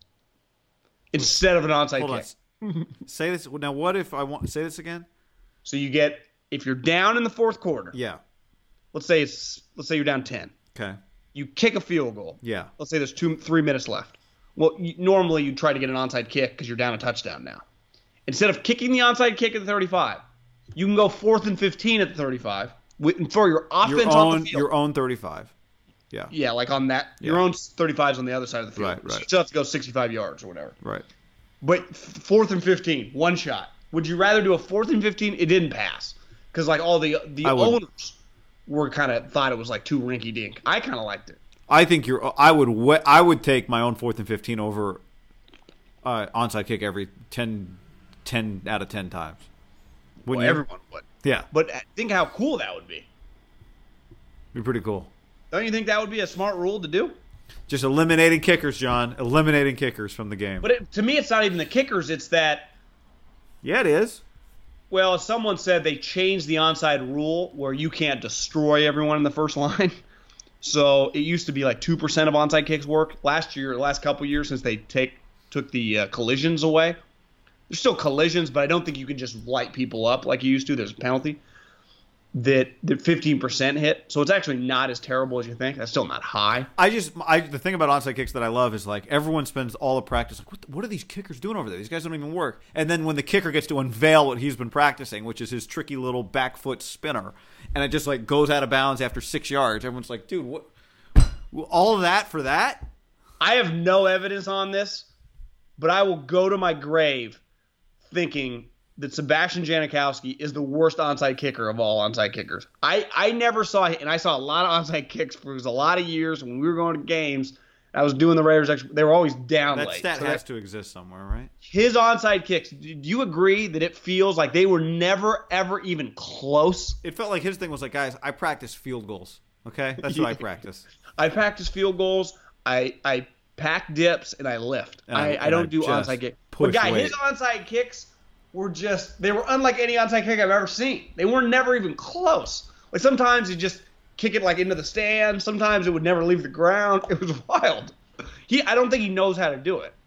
instead of an onside Hold kick. on. Say this now. What if I want say this again? So you get, if you're down in the fourth quarter, Yeah. let's say it's let's say you're down ten. Okay. You kick a field goal. Yeah. Let's say there's two, three minutes left. Well, you, normally you try to get an onside kick because you're down a touchdown now. Instead of kicking the onside kick at the thirty-five, you can go fourth and fifteen at the thirty-five with, and throw your offense Your on own, the field. your own thirty-five. Yeah. Yeah, like on that. Yeah. Your own thirty-five is on the other side of the field. Right, right. So you still have to go sixty-five yards or whatever. Right. But f- fourth and fifteen, one shot. Would you rather do a fourth and fifteen? It didn't pass because like all the the I would. owners were kind of thought it was like too rinky dink. I kind of liked it. I think you're. I would. we- I would take my own fourth and fifteen over uh, onside kick every ten, ten out of ten times. Well, Wouldn't you? everyone would. Yeah, But think how cool that would be. be pretty cool. Don't you think that would be a smart rule to do? Just eliminating kickers, John. Eliminating kickers from the game. But it, to me, it's not even the kickers. It's that, Yeah, it is. well, as someone said, they changed the onside rule where you can't destroy everyone in the first line. So it used to be like two percent of onside kicks work. Last year, the last couple years since they take took the uh, collisions away, there's still collisions, but I don't think you can just light people up like you used to. There's a penalty. That that fifteen percent hit. So it's actually not as terrible as you think. That's still not high. I just, I the thing about onside kicks that I love is like everyone spends all the practice like, what, the, what are these kickers doing over there? These guys don't even work. And then when the kicker gets to unveil what he's been practicing, which is his tricky little back foot spinner, and it just like goes out of bounds after six yards, everyone's like, dude, what? All of that for that? I have no evidence on this, but I will go to my grave thinking that Sebastian Janikowski is the worst onside kicker of all onside kickers. I, I never saw it, and I saw a lot of onside kicks for a lot of years when we were going to games. I was doing the Raiders. They were always down That late. stat So has that- to exist somewhere, right? his onside kicks, do you agree that it feels like they were never, ever even close? It felt like his thing was like, guys, I practice field goals. Okay, that's what I practice. I practice field goals. I I pack dips and I lift. And I- I, I and don't I do just onside kick. push But guy, weight. his onside kicks were just they were unlike any onside kick I've ever seen. They were never even close. Like sometimes you just kick it like into the stand. Sometimes it would never leave the ground. It was wild. He I don't think he knows how to do it.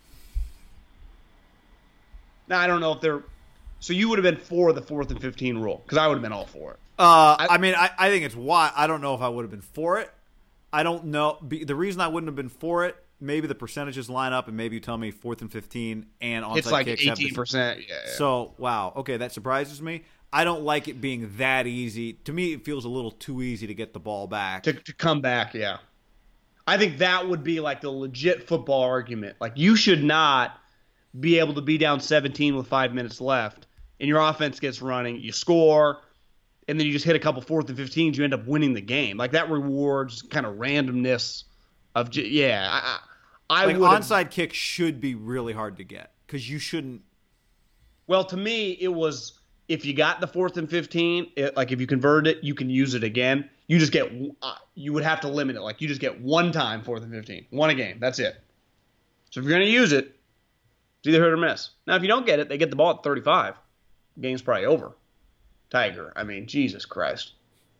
Now I don't know if they're. So you would have been for the fourth and fifteen rule because I would have been all for it. Uh, I- I, mean, I, I think it's why. I don't know if I would have been for it. I don't know. Be, the reason I wouldn't have been for it, maybe the percentages line up, and maybe you tell me fourth and fifteen and onside It's like kicks have the- eighteen percent. Yeah, yeah. So, wow. Okay, that surprises me. I don't like it being that easy. To me, it feels a little too easy to get the ball back. to, to come back, yeah. I think that would be like the legit football argument. Like you should not be able to be down seventeen with five minutes left, and your offense gets running, you score, and then you just hit a couple fourth and fifteens, you end up winning the game. Like that rewards kind of randomness of j- yeah. I, I, I like, would onside kick should be really hard to get because you shouldn't. Well, to me, it was if you got the fourth and fifteen, it, like if you converted it, you can use it again. You just get, uh, you would have to limit it. Like you just get one time fourth and fifteen, one a game. That's it. So if you're going to use it, it's either hit or miss. Now, if you don't get it, they get the ball at thirty-five. The game's probably over. Tiger, I mean, Jesus Christ.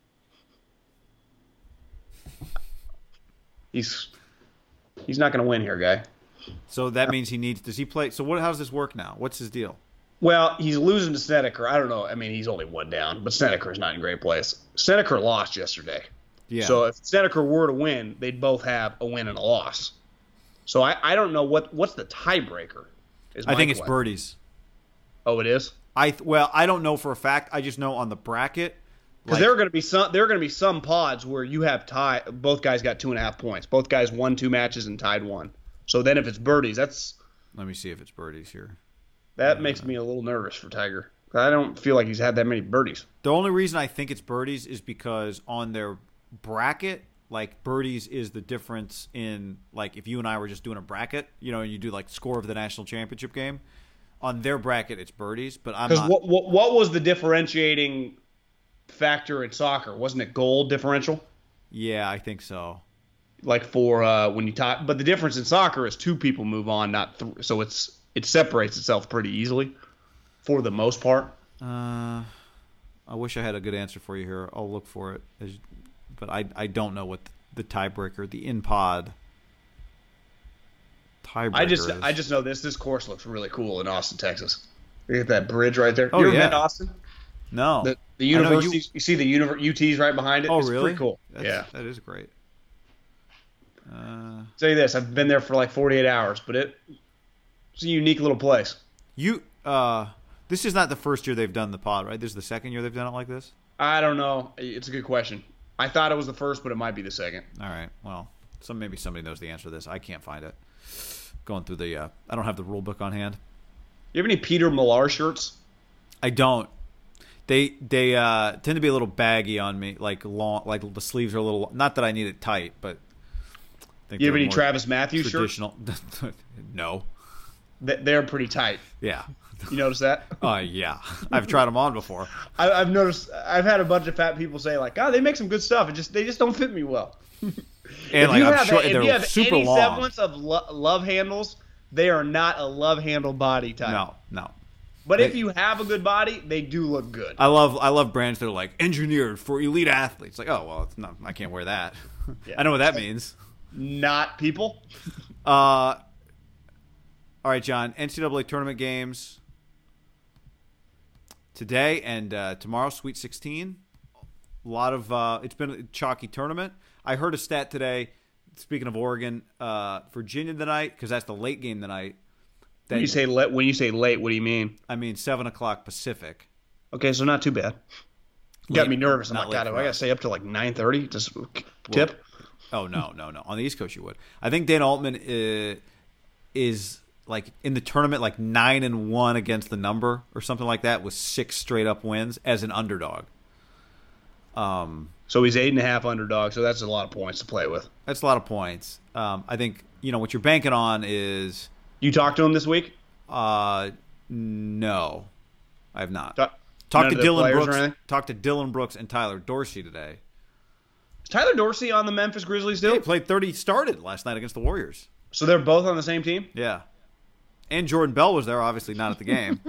He's he's not going to win here, guy. So that means he needs. Does he play? So what? How does this work now? What's his deal? Well, he's losing to Snedeker. I don't know. I mean, he's only one down, but Snedeker's not in a great place. Snedeker lost yesterday. Yeah. So if Snedeker were to win, they'd both have a win and a loss. So I, I don't know what what's the tiebreaker. is I my think it's question. birdies. Oh, it is? I th- well, I don't know for a fact. I just know on the bracket. Because like- there are going to be some there are going to be some pods where you have tie. Both guys got two and a half points. Both guys won two matches and tied one. So then if it's birdies, that's Let me see if it's birdies here. that makes me a little nervous for Tiger. I don't feel like he's had that many birdies. The only reason I think it's birdies is because on their bracket, like birdies is the difference in like if you and I were just doing a bracket, you know, and you do like score of the national championship game. on their bracket it's birdies, but I'm Because not. what, what what was the differentiating factor in soccer? Wasn't it goal differential? Yeah, I think so. Like for uh, when you tie, but the difference in soccer is two people move on, not three. So it's it separates itself pretty easily, for the most part. Uh, I wish I had a good answer for you here. I'll look for it, as, but I I don't know what the tiebreaker, the in pod tiebreaker I just is. I just know this this course looks really cool in Austin, Texas. You get that bridge right there. Oh, you ever yeah. been to Austin? no. The, the I know university, you- you, see the univer- U T's right behind it. oh It's really? pretty cool. That's, yeah. that is great. Uh, Tell you this, I've been there for like forty-eight hours, but it it's a unique little place. you uh, this is not the first year they've done the pod, right? This is the second year they've done it like this. I don't know. It's a good question. I thought it was the first, but it might be the second. All right. Well, some maybe somebody knows the answer to this. I can't find it. Going through the, uh, I don't have the rule book on hand. You have any Peter Millar shirts? I don't. They they uh, tend to be a little baggy on me, like long, like the sleeves are a little. Not that I need it tight, but. I think You have they're any more Travis Matthews shirts? traditional. No. They- They're pretty tight. Yeah. You notice that? Uh, yeah. I've tried them on before. I, I've noticed. I've had a bunch of fat people say like, "God, they make some good stuff. It just they just don't fit me well." And if like you I'm have, sure if they're you have super any long. semblance of lo- love handles, they are not a love handle body type. No, no. But They- if you have a good body, they do look good. I love I love brands that are like engineered for elite athletes. Like, oh well, it's not, I can't wear that. Yeah. I know what that means. Not people. Uh, all right, John. N C double A tournament games today and uh, tomorrow. Sweet sixteen. A lot of uh, it's been a chalky tournament. I heard a stat today. Speaking of Oregon, uh, Virginia tonight, because that's the late game tonight. That, When you say le- when you say late, what do you mean? I mean seven o'clock Pacific. Okay, so not too bad. You got Late- me nervous. I'm not like, late God, do for I got to us. stay up till like nine thirty? Just tip. Oh no, no, no! On the East Coast, you would. I think Dan Altman uh, is like in the tournament, like nine and one against the number or something like that, with six straight up wins as an underdog. Um, So he's eight and a half underdog. So that's a lot of points to play with. that's a lot of points. Um, I think you know what you're banking on is You talked to him this week? uh, no, I have not. Ta- Talked none to of the Dylan players or Brooks. anything? Talked to Dylan Brooks and Tyler Dorsey today. Is Tyler Dorsey on the Memphis Grizzlies He still? played thirty, started last night against the Warriors. So they're both on the same team? Yeah. And Jordan Bell was there, obviously not at the game.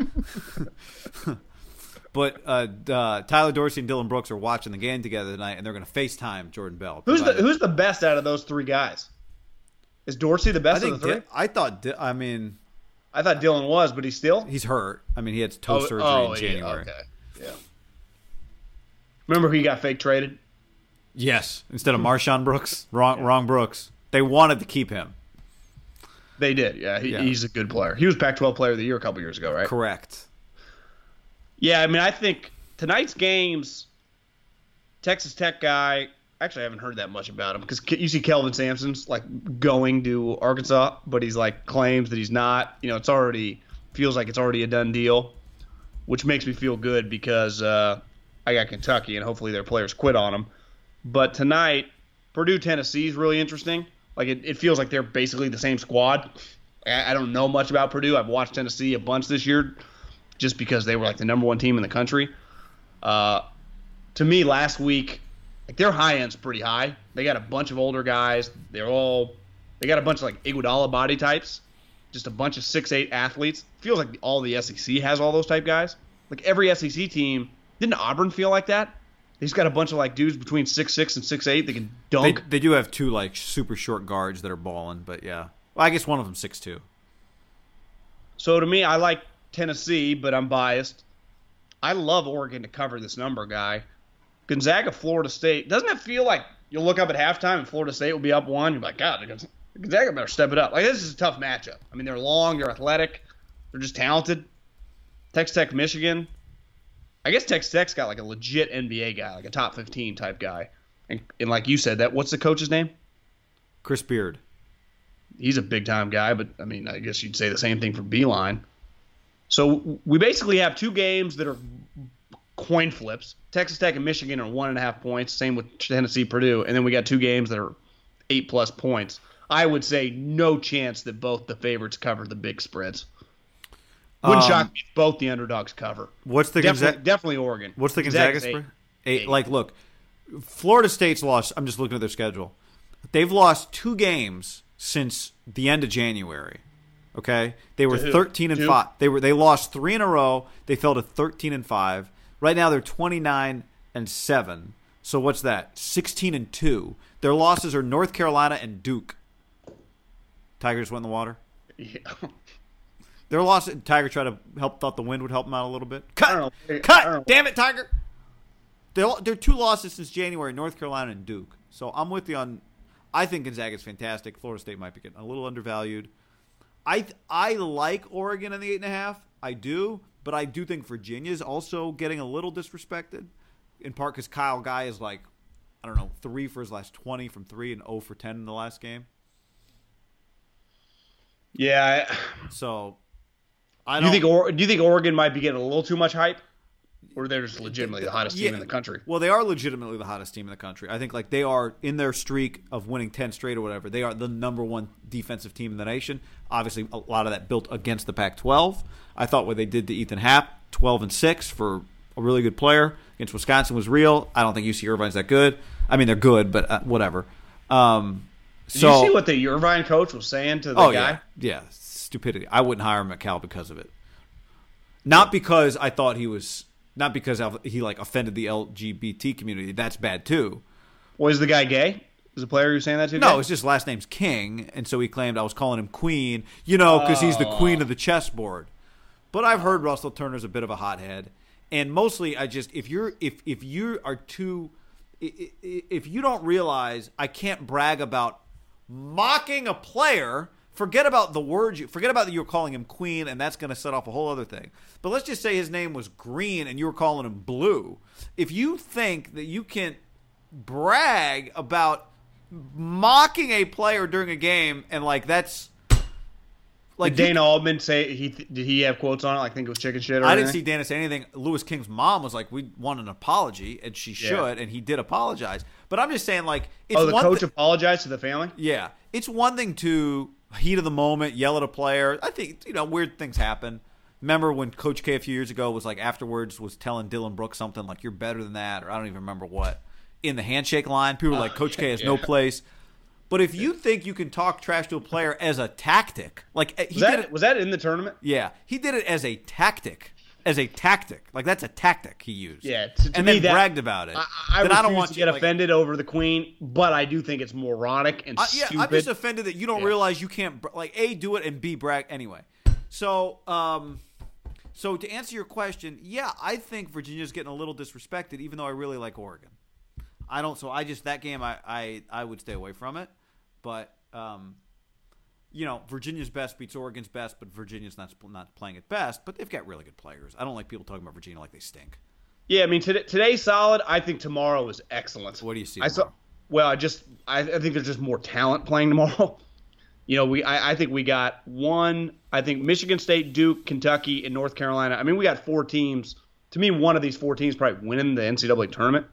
But uh, uh, Tyler Dorsey and Dylan Brooks are watching the game together tonight, and they're going to FaceTime Jordan Bell. Who's the provided- Who's the best out of those three guys? Is Dorsey the I best think of the three? Di- I thought Di- I mean I thought Dylan was, but he's still. he's hurt. I mean he had toe Oh, surgery oh, in yeah, January. okay. Yeah. Remember who he got fake traded? Yes, instead of Marshawn Brooks, wrong wrong Brooks. They wanted to keep him. They did. Yeah, he, Yeah. he's a good player. He was Pac twelve Player of the Year a couple years ago, right? Correct. Yeah, I mean, I think tonight's games, Texas Tech guy. Actually, I haven't heard that much about him because you see Kelvin Sampson's like going to Arkansas, but he's like claims that he's not. You know, it's already feels like it's already a done deal, which makes me feel good because uh, I got Kentucky and hopefully their players quit on them. But tonight, Purdue Tennessee is really interesting. Like it, it feels like they're basically the same squad. I, I don't know much about Purdue. I've watched Tennessee a bunch this year, just because they were like the number one team in the country. Uh, to me, last week, like their high end's pretty high. They got a bunch of older guys. They're all they got a bunch of like Iguodala body types, just a bunch of six eight athletes. Feels like all the S E C has all those type guys. Like every S E C team, didn't Auburn feel like that? They just got a bunch of like dudes between six six and six eight that can They, dunk. they do have two like super short guards that are balling, but yeah. Well, I guess one of them six two. So to me, I like Tennessee, but I'm biased. I love Oregon to cover this number, guy. Gonzaga, Florida State. Doesn't it feel like you'll look up at halftime and Florida State will be up one? You're like, God, Gonzaga better step it up. Like, this is a tough matchup. I mean, they're long, they're athletic, they're just talented. Texas Tech, Michigan. I guess Texas Tech's got like a legit N B A guy, like a top fifteen type guy. And, and like you said, that what's the coach's name? Chris Beard. He's a big time guy, but I mean, I guess you'd say the same thing for Beeline. So we basically have two games that are coin flips. Texas Tech and Michigan are one and a half points. Same with Tennessee, Purdue, and then we got two games that are eight plus points. I would say no chance that both the favorites cover the big spreads. Wouldn't Um, shock me if both the underdogs cover. What's the Definitely, Gonzaga? definitely Oregon. What's the Gonzaga Gonzaga's spread? eight. Eight. Like, look, Florida State's lost. I'm just looking at their schedule. They've lost two games since the end of January. Okay, they were To who? thirteen and Duke? five. They were they lost three in a row. They fell to thirteen and five. Right now they're twenty-nine and seven. So what's that? Sixteen and two. Their losses are North Carolina and Duke. Tigers went in the water. Yeah. Their loss. Tiger tried to help. Thought the wind would help them out a little bit. I don't know. Cut! I Cut! don't know. Damn it, Tiger! They're, they're two losses since January, North Carolina and Duke. So I'm with you on – I think Gonzaga's fantastic. Florida State might be getting a little undervalued. I I like Oregon in the eight and a half. I do. But I do think Virginia's also getting a little disrespected, in part because Kyle Guy is like, I don't know, three for his last twenty from three and oh for ten in the last game. Yeah. I, So I do you don't think or, do you think Oregon might be getting a little too much hype, or they're just legitimately the hottest team in the country? Well, they are legitimately the hottest team in the country. I think like they are in their streak of winning ten straight or whatever. They are the number one defensive team in the nation. Obviously, a lot of that built against the Pac twelve. I thought what they did to Ethan Happ, twelve and six for a really good player against Wisconsin was real. I don't think U C Irvine's that good. I mean, they're good, but uh, whatever. Um, Did so, you see what the Irvine coach was saying to the oh guy? yeah, yeah, stupidity. I wouldn't hire him at Cal because of it. Not because I thought he was. Not because he like offended the L G B T community. That's bad too. Was the guy gay? Was the player you were saying that to? No, gay? it's just last name's King, and so he claimed I was calling him Queen, you know, because he's the queen of the chessboard. But I've heard Russell Turner's a bit of a hothead, and mostly I just if you're if if you are too if you don't realize I can't brag about mocking a player. Forget about the words you forget about that you were calling him Queen, and that's going to set off a whole other thing. But let's just say his name was Green and you were calling him Blue. If you think that you can brag about mocking a player during a game and like that's like did you- Dana Altman say he did he have quotes on it? Like think it was chicken shit or I didn't anything? see Dana say anything. Lewis King's mom was like, "We want an apology," and she should, and he did apologize. But I'm just saying, like, it's Oh, the one coach thi- apologized to the family? Yeah, it's one thing to heat of the moment, yell at a player. I think, you know, weird things happen. Remember when Coach K a few years ago was like afterwards was telling Dylan Brooks something like you're better than that, or I don't even remember what, in the handshake line. People were like, Coach K has no place. But if you think you can talk trash to a player as a tactic, like he Was that, did it, was that in the tournament? yeah, he did it as a tactic, as a tactic, like that's a tactic he used. Yeah, to, to and me then that, bragged about it. I, I, then refuse I don't want to you, get like- offended over the Queen, but I do think it's moronic and Uh, yeah, stupid. I'm just offended that you don't Yeah. realize you can't br- like a do it and b brag anyway. So, um, so to answer your question, yeah, I think Virginia's getting a little disrespected, even though I really like Oregon. I don't. So I just that game, I I, I would stay away from it. But um, you know, Virginia's best beats Oregon's best, but Virginia's not not playing at best. But they've got really good players. I don't like people talking about Virginia like they stink. Yeah, I mean today, today's solid. I think tomorrow is excellent. What do you see I saw. tomorrow? Well, I just I, I think there's just more talent playing tomorrow. You know, we I, I think we got one. I think Michigan State, Duke, Kentucky, and North Carolina. I mean, we got four teams. To me, one of these four teams probably winning the N C double A tournament.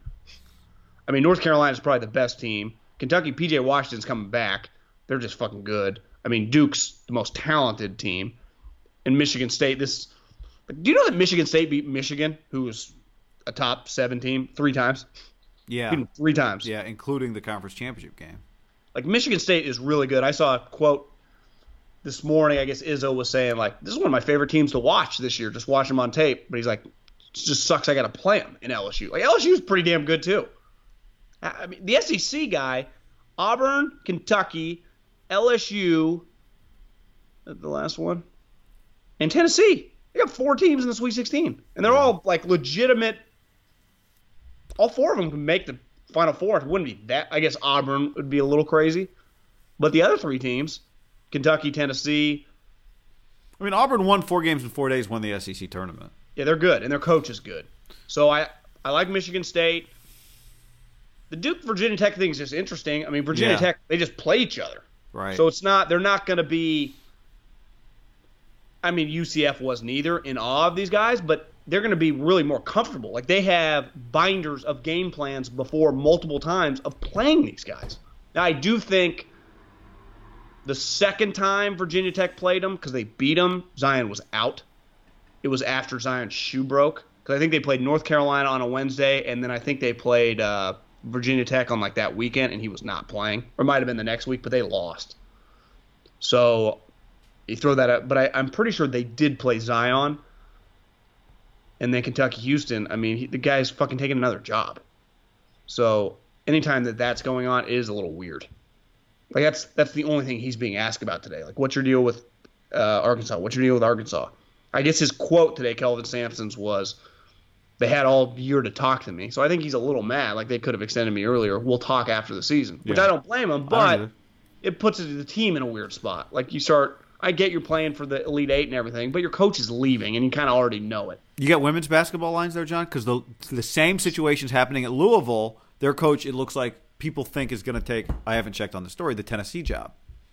I mean, North Carolina is probably the best team. Kentucky, P J Washington's coming back. They're just fucking good. I mean, Duke's the most talented team. And Michigan State, this. Do you know that Michigan State beat Michigan, who was a top seven team, three times? Yeah, Beat them three times. yeah, including the conference championship game. Like, Michigan State is really good. I saw a quote this morning. I guess Izzo was saying, like, this is one of my favorite teams to watch this year, just watch them on tape. But he's like, it just sucks I got to play them in L S U. Like, L S U is pretty damn good, too. I I mean, the S E C guy, Auburn, Kentucky, L S U, the last one, and Tennessee. They got four teams in the Sweet sixteen. And they're all, like, legitimate. All four of them can make the Final Four. It wouldn't be that. I guess Auburn would be a little crazy. But the other three teams, Kentucky, Tennessee, I mean, Auburn won four games in four days, won the S E C tournament. yeah, they're good. And their coach is good. So I, I like Michigan State. The Duke Virginia Tech thing is just interesting. I mean, Virginia Yeah. Tech, they just play each other. Right. So it's not, they're not going to be, I mean, U C F wasn't either in awe of these guys, but they're going to be really more comfortable. Like, they have binders of game plans before multiple times of playing these guys. Now, I do think the second time Virginia Tech played them, because they beat them, Zion was out. it was after Zion's shoe broke. Because I think they played North Carolina on a Wednesday, and then I think they played uh, Virginia Tech on like that weekend, and he was not playing. Or it might have been the next week, but they lost. So you throw that out. But I, I'm pretty sure they did play Zion. And then Kentucky Houston, I mean, he, the guy's fucking taking another job. So anytime that that's going on, it is a little weird. Like that's that's the only thing he's being asked about today. Like, what's your deal with uh, Arkansas? What's your deal with Arkansas? I guess his quote today, Kelvin Sampson's, was, "They had all year to talk to me." So I think he's a little mad. Like, they could have extended me earlier. We'll talk after the season, which Yeah. I don't blame him. But it puts the team in a weird spot. Like, you start. I get you're playing for the Elite Eight and everything, but your coach is leaving, and you kind of already know it. You got women's basketball lines there, John? Because the the same situation's happening at Louisville. Their coach, it looks like people think is going to take, I haven't checked on the story, the Tennessee job.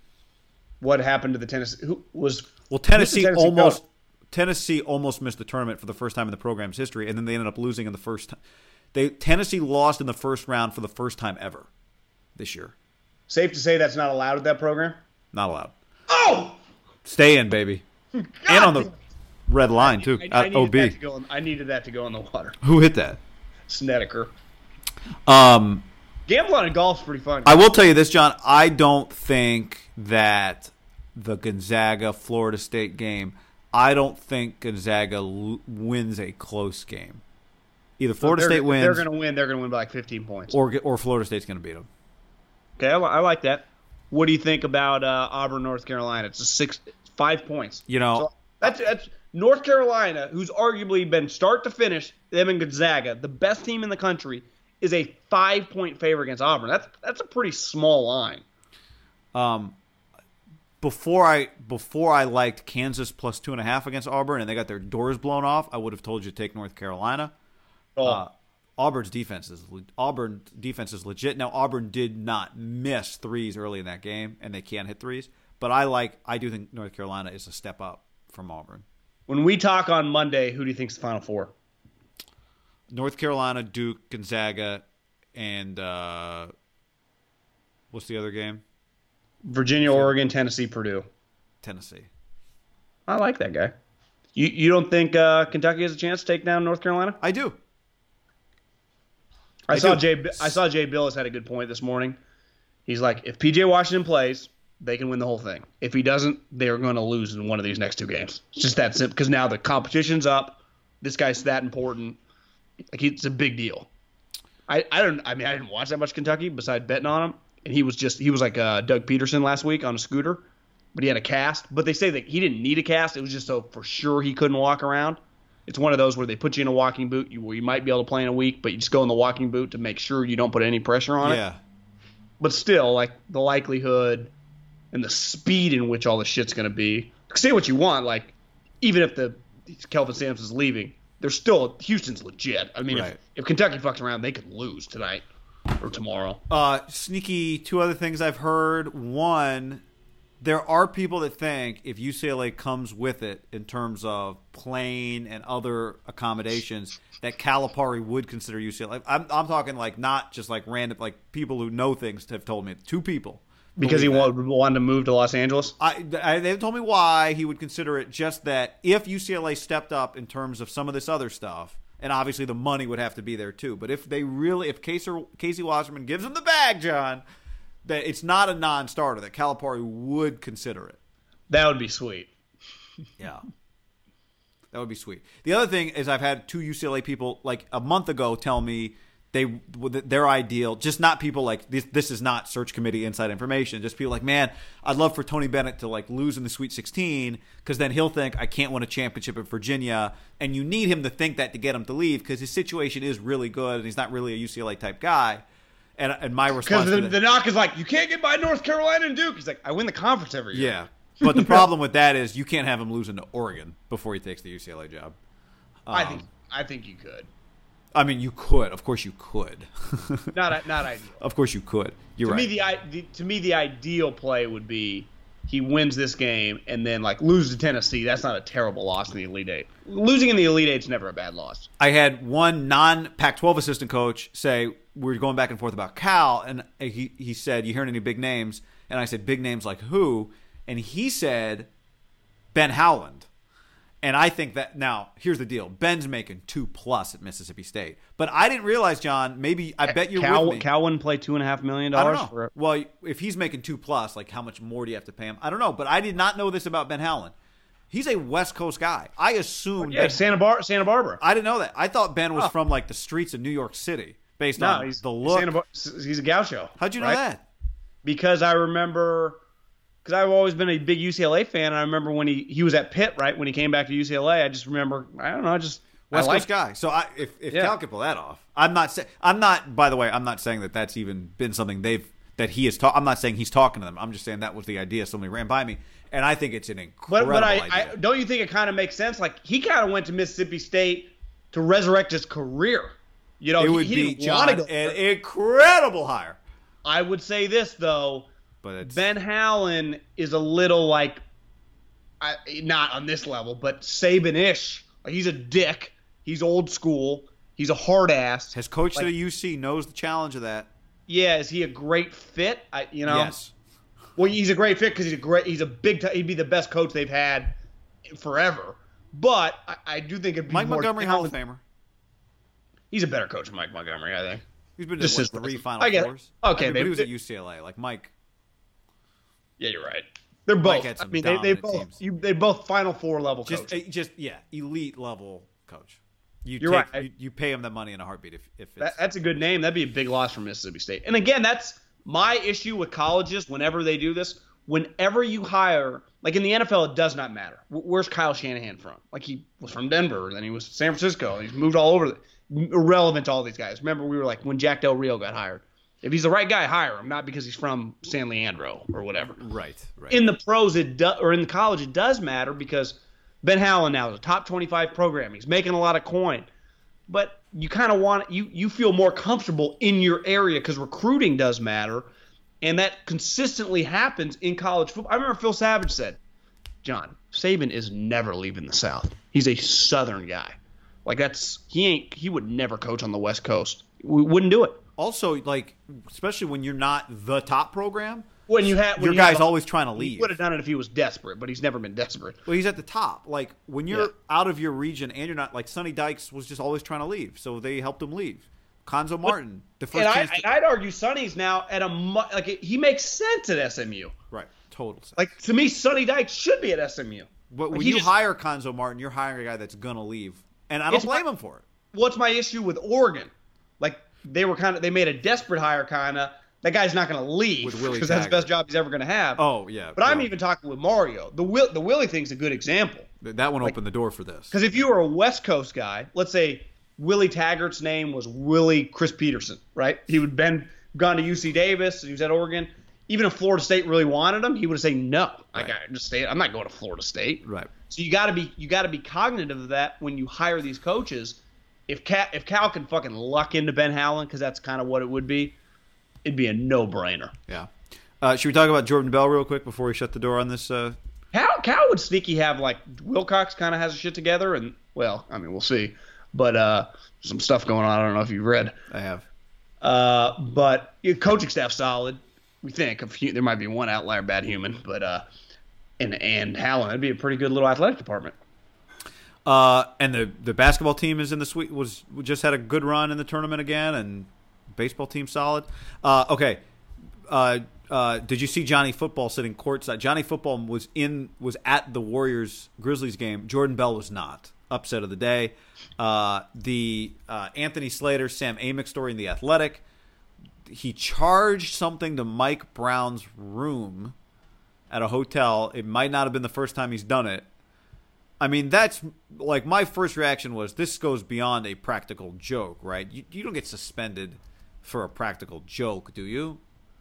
What happened to the Tennessee? Who was Well, Tennessee, Tennessee almost coach? Tennessee almost missed the tournament for the first time in the program's history, and then they ended up losing in the first time. They Tennessee lost in the first round for the first time ever this year. Safe to say that's not allowed at that program? Not allowed. Oh! Stay in, baby. God and on the red line, too, I, I at O needed B. that to go in, I needed that to go in the water. Who hit that? Snedeker. Um, Gambling in golf's pretty fun. I will tell you this, John. I don't think that the Gonzaga-Florida State game, I don't think Gonzaga l- wins a close game. Either Florida they're, State wins They're going to win. They're going to win by like fifteen points. or or Florida State's going to beat them. Okay, I, li- I like that. What do you think about uh, Auburn, North Carolina? It's a six, five points. You know, So that's that's North Carolina, who's arguably been start to finish, them and Gonzaga, the best team in the country, is a five-point favorite against Auburn. That's that's a pretty small line. um, before I before I liked Kansas plus two and a half against Auburn, and they got their doors blown off, I would have told you to take North Carolina. Oh, Uh, Auburn's defense is le- Auburn defense is legit. Now Auburn did not miss threes early in that game, and they can't hit threes. But I like I do think North Carolina is a step up from Auburn. when we talk on Monday, who do you think's the Final Four? North Carolina, Duke, Gonzaga, and uh, what's the other game? Virginia, Oregon, Tennessee, Purdue. Tennessee. I like that guy. You you don't think uh, Kentucky has a chance to take down North Carolina? I do. I, I saw do. Jay. I saw Jay Billis had a good point this morning. He's like, if P J Washington plays, they can win the whole thing. If he doesn't, they are going to lose in one of these next two games. It's just that simple. Because now the competition's up. This guy's that important. Like, it's a big deal. I, I don't. I mean, I didn't watch that much Kentucky besides betting on him. And he was just he was like uh, Doug Peterson last week on a scooter, but he had a cast. But they say that he didn't need a cast. It was just so for sure he couldn't walk around. It's one of those where they put you in a walking boot, you, where you might be able to play in a week, but you just go in the walking boot to make sure you don't put any pressure on it. Yeah. But still, like, the likelihood and the speed in which all this shit's going to be. Say what you want, like, even if the Kelvin Sampson's leaving, they're still Houston's legit. I mean, Right. if, if Kentucky fucks around, they could lose tonight or tomorrow. Uh, sneaky, two other things I've heard. One, there are people that think if U C L A comes with it in terms of plane and other accommodations, that Calipari would consider U C L A. I'm, I'm talking like not just like random, like people who know things have told me. Two people. Because he believe that. wa- wanted to move to Los Angeles? I, I, they told me why he would consider it, just that if U C L A stepped up in terms of some of this other stuff, and obviously the money would have to be there too, but if they really, if Casey, Casey Wasserman gives them the bag, John, that it's not a non-starter, that Calipari would consider it. That would be sweet. Yeah. That would be sweet. The other thing is I've had two U C L A people like a month ago tell me they their ideal, just not people like this, this is not search committee inside information, just people like, man, I'd love for Tony Bennett to like lose in the Sweet sixteen because then he'll think I can't win a championship at Virginia, and you need him to think that to get him to leave because his situation is really good and he's not really a U C L A type guy. And, and my response Because the, to the knock is like, you can't get by North Carolina and Duke. He's like, I win the conference every year. yeah. But the problem with that is you can't have him losing to Oregon before he takes the U C L A job. I think I think you could. I mean, you could. Of course you could. Not not ideal. Of course you could. You're To right. me, the, i- the to me the ideal play would be he wins this game and then like lose to Tennessee. That's not a terrible loss in the Elite Eight. Losing in the Elite Eight is never a bad loss. I had one non-Pac twelve assistant coach say, we were going back and forth about Cal, and he, he said, you hearing any big names? And I said, big names like who? And he said, Ben Howland. And I think that now here's the deal: Ben's making two plus at Mississippi State, but I didn't realize, John. Maybe I bet you're Cal, with me. Cal wouldn't play two and a half million I don't dollars know. for. Well, if he's making two plus, like how much more do you have to pay him? I don't know, but I did not know this about Ben Howland. He's a West Coast guy. I assumed. Yeah, that, Santa Bar Santa Barbara. I didn't know that. I thought Ben was Oh. from like the streets of New York City, based no, on he's the look. Santa Bar- he's a Gaucho. How'd you know right? that? Because I remember, because I've always been a big U C L A fan. And I remember when he, he was at Pitt, right? When he came back to U C L A, I just remember, I don't know, I just West I Coast like, guy. So I, if if Yeah. Cal could pull that off, I'm not saying. I'm not. By the way, I'm not saying that that's even been something they've that he is. Ta- I'm not saying he's talking to them. I'm just saying that was the idea. Somebody ran by me, and I think it's an But incredible but I, idea. I don't you think it kind of makes sense? Like he kind of went to Mississippi State to resurrect his career. You know, it he, would he be didn't want John to go. an incredible hire. I would say this though. But it's, Ben Howland is a little like, I, not on this level, but Saban-ish. Like, he's a dick. He's old school. He's a hard ass. has coached like, at a U C, knows the challenge of that. Yeah, is he a great fit? I, you know, Yes. well, he's a great fit because he's a great. He's a big. T- he'd be the best coach they've had forever. But I, I do think it'd be Mike more Montgomery, Hall of talented- Famer. He's a better coach than Mike Montgomery, I think. He's been to Just what, his- three Final I get it. Fours. Okay, I mean, but they- he was at U C L A. Like Mike. Yeah, you're right. They're Mike both. had I some mean, they they dominant both. teams. You, they both Final Four level Just, coaches. uh, just yeah, elite level coach. You You're take, right. You, you pay him the money in a heartbeat if if it's. That, that's a good name. That'd be a big loss for Mississippi State. And again, that's my issue with colleges whenever they do this. Whenever you hire, like in the N F L, it does not matter. Where's Kyle Shanahan from? Like he was from Denver, then he was San Francisco. He's moved all over. Irrelevant to all these guys. Remember, we were like when Jack Del Rio got hired. If he's the right guy, hire him, not because he's from San Leandro or whatever. right, right. In the pros, it do, or in the college, it does matter because Ben Howland now is a top twenty-five program. He's making a lot of coin. But you kind of want you you feel more comfortable in your area because recruiting does matter, and that consistently happens in college football. I remember Phil Savage said, "John, Saban is never leaving the South. He's a Southern guy. Like that's he ain't he would never coach on the West Coast. We wouldn't do it. Also, like, especially when you're not the top program, When you had your guy's always trying to He leave. would have done it if he was desperate, but he's never been desperate. Well, he's at the top. Like when you're Yeah. out of your region and you're not, like Sonny Dykes was just always trying to leave, so they helped him leave. Konzo Martin, the first And, I, chance. and to, I'd argue Sonny's now at a mu- like he makes sense at S M U. right, total. Sense. Like to me, Sonny Dykes should be at S M U. but like, when he you just- hire Konzo Martin, you're hiring a guy that's gonna leave, and I don't It's blame my- him for it. What's my issue with Oregon? Like they were kind of they made a desperate hire, kind of. That guy's not going to leave With Willie because that's the Taggart. best job he's ever going to have. Oh yeah, but I'm yeah. even talking with Mario. The Will, the Willie thing's a good example Th- that one opened the door for this. because if you were a West Coast guy, let's say Willie Taggart's name was Willie Chris Peterson, right? He would been gone to U C Davis. He was at Oregon. Even if Florida State really wanted him, he would have said no. Like Right. I just stay. I'm not going to Florida State. Right. So you got to be you got to be cognitive of that when you hire these coaches. If Cal, if Cal can fucking luck into Ben Howland, because that's kind of what it would be, it'd be a no-brainer. Yeah. Uh, should we talk about Jordan Bell real quick before we shut the door on this? Uh... Cal, Cal would sneaky have like Wilcox kind of has a shit together, and well, I mean we'll see, but uh, some stuff going on. I don't know if you've read. I have. Uh, but your coaching staff solid. We think a few, there might be one outlier, bad human, but uh, and and Howland, that'd be a pretty good little athletic department. Uh, and the the basketball team is in the sweet was just had a good run in the tournament again, and baseball team solid. Uh, okay, uh, uh, did you see Johnny Football sitting courtside? Johnny Football was in was at the Warriors Grizzlies game. Jordan Bell was not. Upset of the day. Uh, the uh, Anthony Slater, Sam Amick story in the Athletic. He charged something to Mike Brown's room at a hotel. It might not have been the first time he's done it. I mean, that's like my first reaction was this goes beyond a practical joke, right? You, you don't get suspended for a practical joke, do you?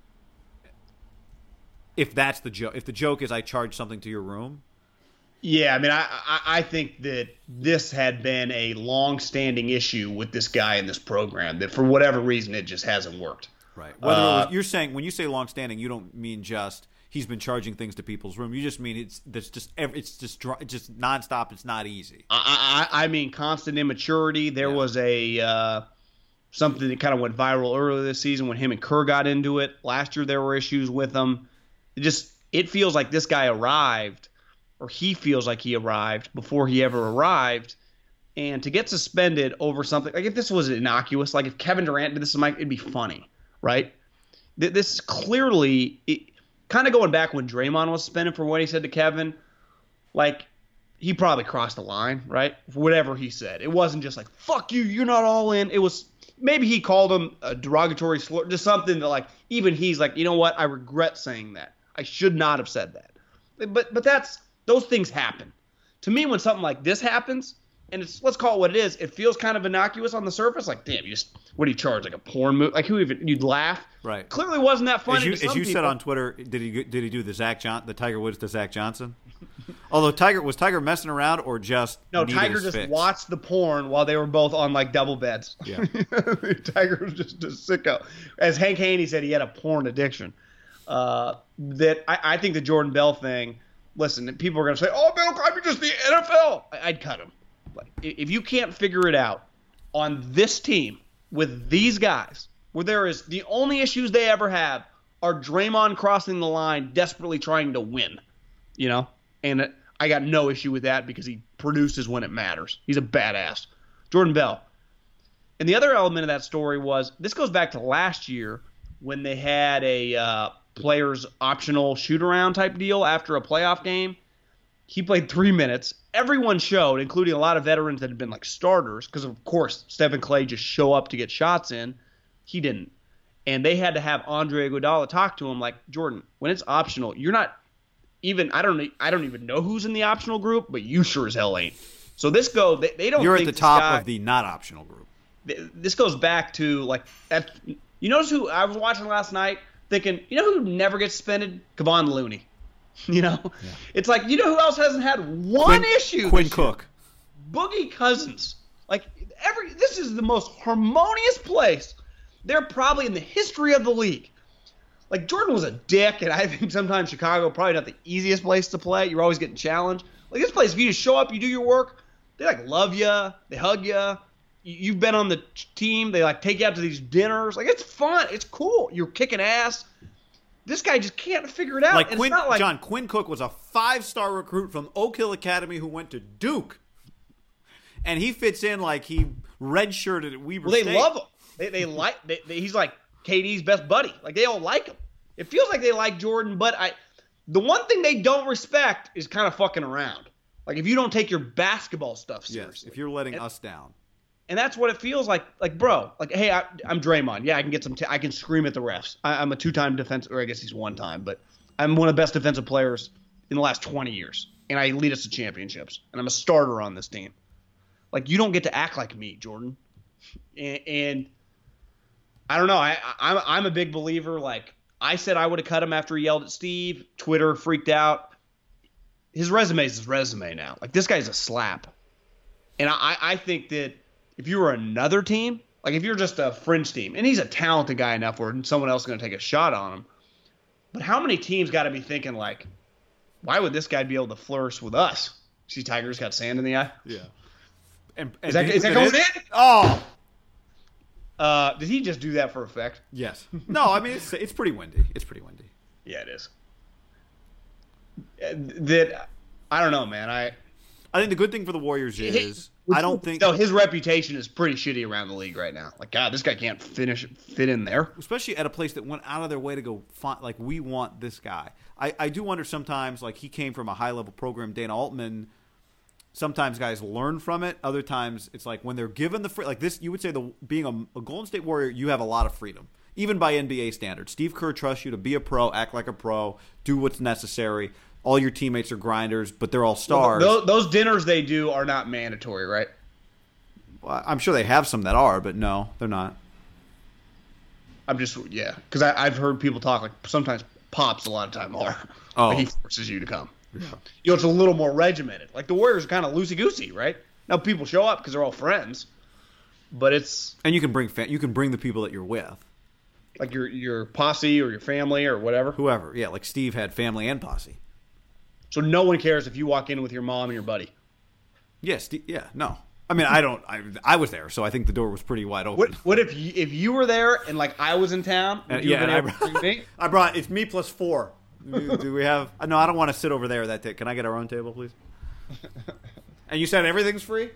If that's the joke, if the joke is I charge something to your room. Yeah, I mean, I, I I think that this had been a long-standing issue with this guy in this program that for whatever reason it just hasn't worked. Right. Whether Uh, it was, you're saying when you say long-standing, you don't mean just he's been charging things to people's room. You just mean it's that's just ev- it's just dr- it's just nonstop. It's not easy. I, I, I mean, constant immaturity. There Yeah. was a uh, something that kind of went viral earlier this season when him and Kerr got into it. Last year there were issues with him. It just it feels like this guy arrived or he feels like he arrived before he ever arrived. And to get suspended over something, like if this was innocuous, like if Kevin Durant did this to Mike, it'd be funny, right? This clearly, kind of going back when Draymond was suspended for what he said to Kevin, like he probably crossed the line, right? For whatever he said. It wasn't just like, fuck you, you're not all in. It was, maybe he called him a derogatory slur, just something that like, even he's like, you know what, I regret saying that. I should not have said that. But but that's, those things happen. To me, when something like this happens, and it's, let's call it what it is, it feels kind of innocuous on the surface. Like, damn, you just, what do you charge? Like a porn movie? Like, who even, you'd laugh? Right. Clearly wasn't that funny. As you, to some as you people. said on Twitter, did he did he do the Zach John, the Tiger Woods to Zach Johnson? Although Tiger, was Tiger messing around or just No, needed Tiger his just fix? watched the porn while they were both on, like, double beds. Yeah. Tiger was just a sicko. As Hank Haney said, he had a porn addiction. Uh, that I, I think the Jordan Bell thing, listen, people are going to say, oh, Bill Cosby, just the N F L. I, I'd cut him. Like, if you can't figure it out on this team with these guys, where there is the only issues they ever have are Draymond crossing the line, desperately trying to win, you know? And I got no issue with that because he produces when it matters. He's a badass. Jordan Bell. And the other element of that story was, this goes back to last year when they had a uh, players optional shoot-around type deal after a playoff game. He played three minutes. Everyone showed, including a lot of veterans that had been like starters, because of course Stephen Clay just show up to get shots in. He didn't. And they had to have Andre Iguodala talk to him like, Jordan, when it's optional, you're not even, I don't I don't even know who's in the optional group, but you sure as hell ain't. So this go, they, they don't You're think at the top guy, of the not optional group. This goes back to like, that, you notice who I was watching last night thinking, you know who never gets suspended? Kevon Looney. You know, yeah. It's like, you know who else hasn't had one Quinn, issue? Quinn Cook, Boogie Cousins. Like every, this is the most harmonious place they're probably in the history of the league. Like Jordan was a dick, and I think sometimes Chicago probably not the easiest place to play. You're always getting challenged. Like this place, if you just show up, you do your work, they like love you, they hug you. You've been on the team, they like take you out to these dinners. Like it's fun, it's cool. You're kicking ass. This guy just can't figure it out. Like and Quinn, it's not like, John Quinn Cook was a five-star recruit from Oak Hill Academy who went to Duke, and he fits in like he redshirted at Weber well, they State. love him. They they like. They, they, he's like K D's best buddy. Like they all like him. It feels like they like Jordan, but I. The one thing they don't respect is kind of fucking around. Like if you don't take your basketball stuff seriously. Yes, if you're letting and, us down. And that's what it feels like. Like, bro, like, hey, I, I'm Draymond. Yeah, I can get some. T- I can scream at the refs. I, I'm a two-time defensive, or I guess he's one time, but I'm one of the best defensive players in the last twenty years, and I lead us to championships, and I'm a starter on this team. Like, you don't get to act like me, Jordan. And, and I don't know. I, I I'm I'm a big believer. Like I said, I would have cut him after he yelled at Steve. Twitter freaked out. His resume is his resume now. Like this guy's a slap, and I I think that. If you were another team, like if you're just a fringe team, and he's a talented guy enough where someone else is going to take a shot on him, but how many teams got to be thinking like, why would this guy be able to flourish with us? See, Tiger's got sand in the eye. Yeah. And, and is that, did, is that going in? Oh. Uh, did he just do that for effect? Yes. No, I mean it's it's pretty windy. It's pretty windy. Yeah, it is. That I don't know, man. I I think the good thing for the Warriors is I don't think no, his reputation is pretty shitty around the league right now. Like, God, this guy can't finish fit in there, especially at a place that went out of their way to go find. Like, we want this guy. I, I do wonder sometimes. Like, he came from a high level program, Dana Altman. Sometimes guys learn from it. Other times it's like when they're given the free, like this. You would say the being a, a Golden State Warrior, you have a lot of freedom, even by N B A standards. Steve Kerr trusts you to be a pro, act like a pro, do what's necessary. All your teammates are grinders, but they're all stars. Well, those, those dinners they do are not mandatory, right? Well, I'm sure they have some that are, but no, they're not. I'm just, yeah. Because I've heard people talk, like, sometimes Pops a lot of time are. Oh. Like he forces you to come. Yeah. You know, it's a little more regimented. Like, the Warriors are kind of loosey-goosey, right? Now, people show up because they're all friends. But it's... And you can bring fa- you can bring the people that you're with. Like your your posse or your family or whatever? Whoever. Yeah, like Steve had family and posse. So no one cares if you walk in with your mom and your buddy. Yes, yeah, yeah, no. I mean, I don't. I, I was there, so I think the door was pretty wide open. What, what if you, if you were there and like I was in town? And, you yeah, and I, brought, me? I brought it's me plus four. Do we have? No, I don't want to sit over there. That ta- Can I get our own table, please? And you said everything's free?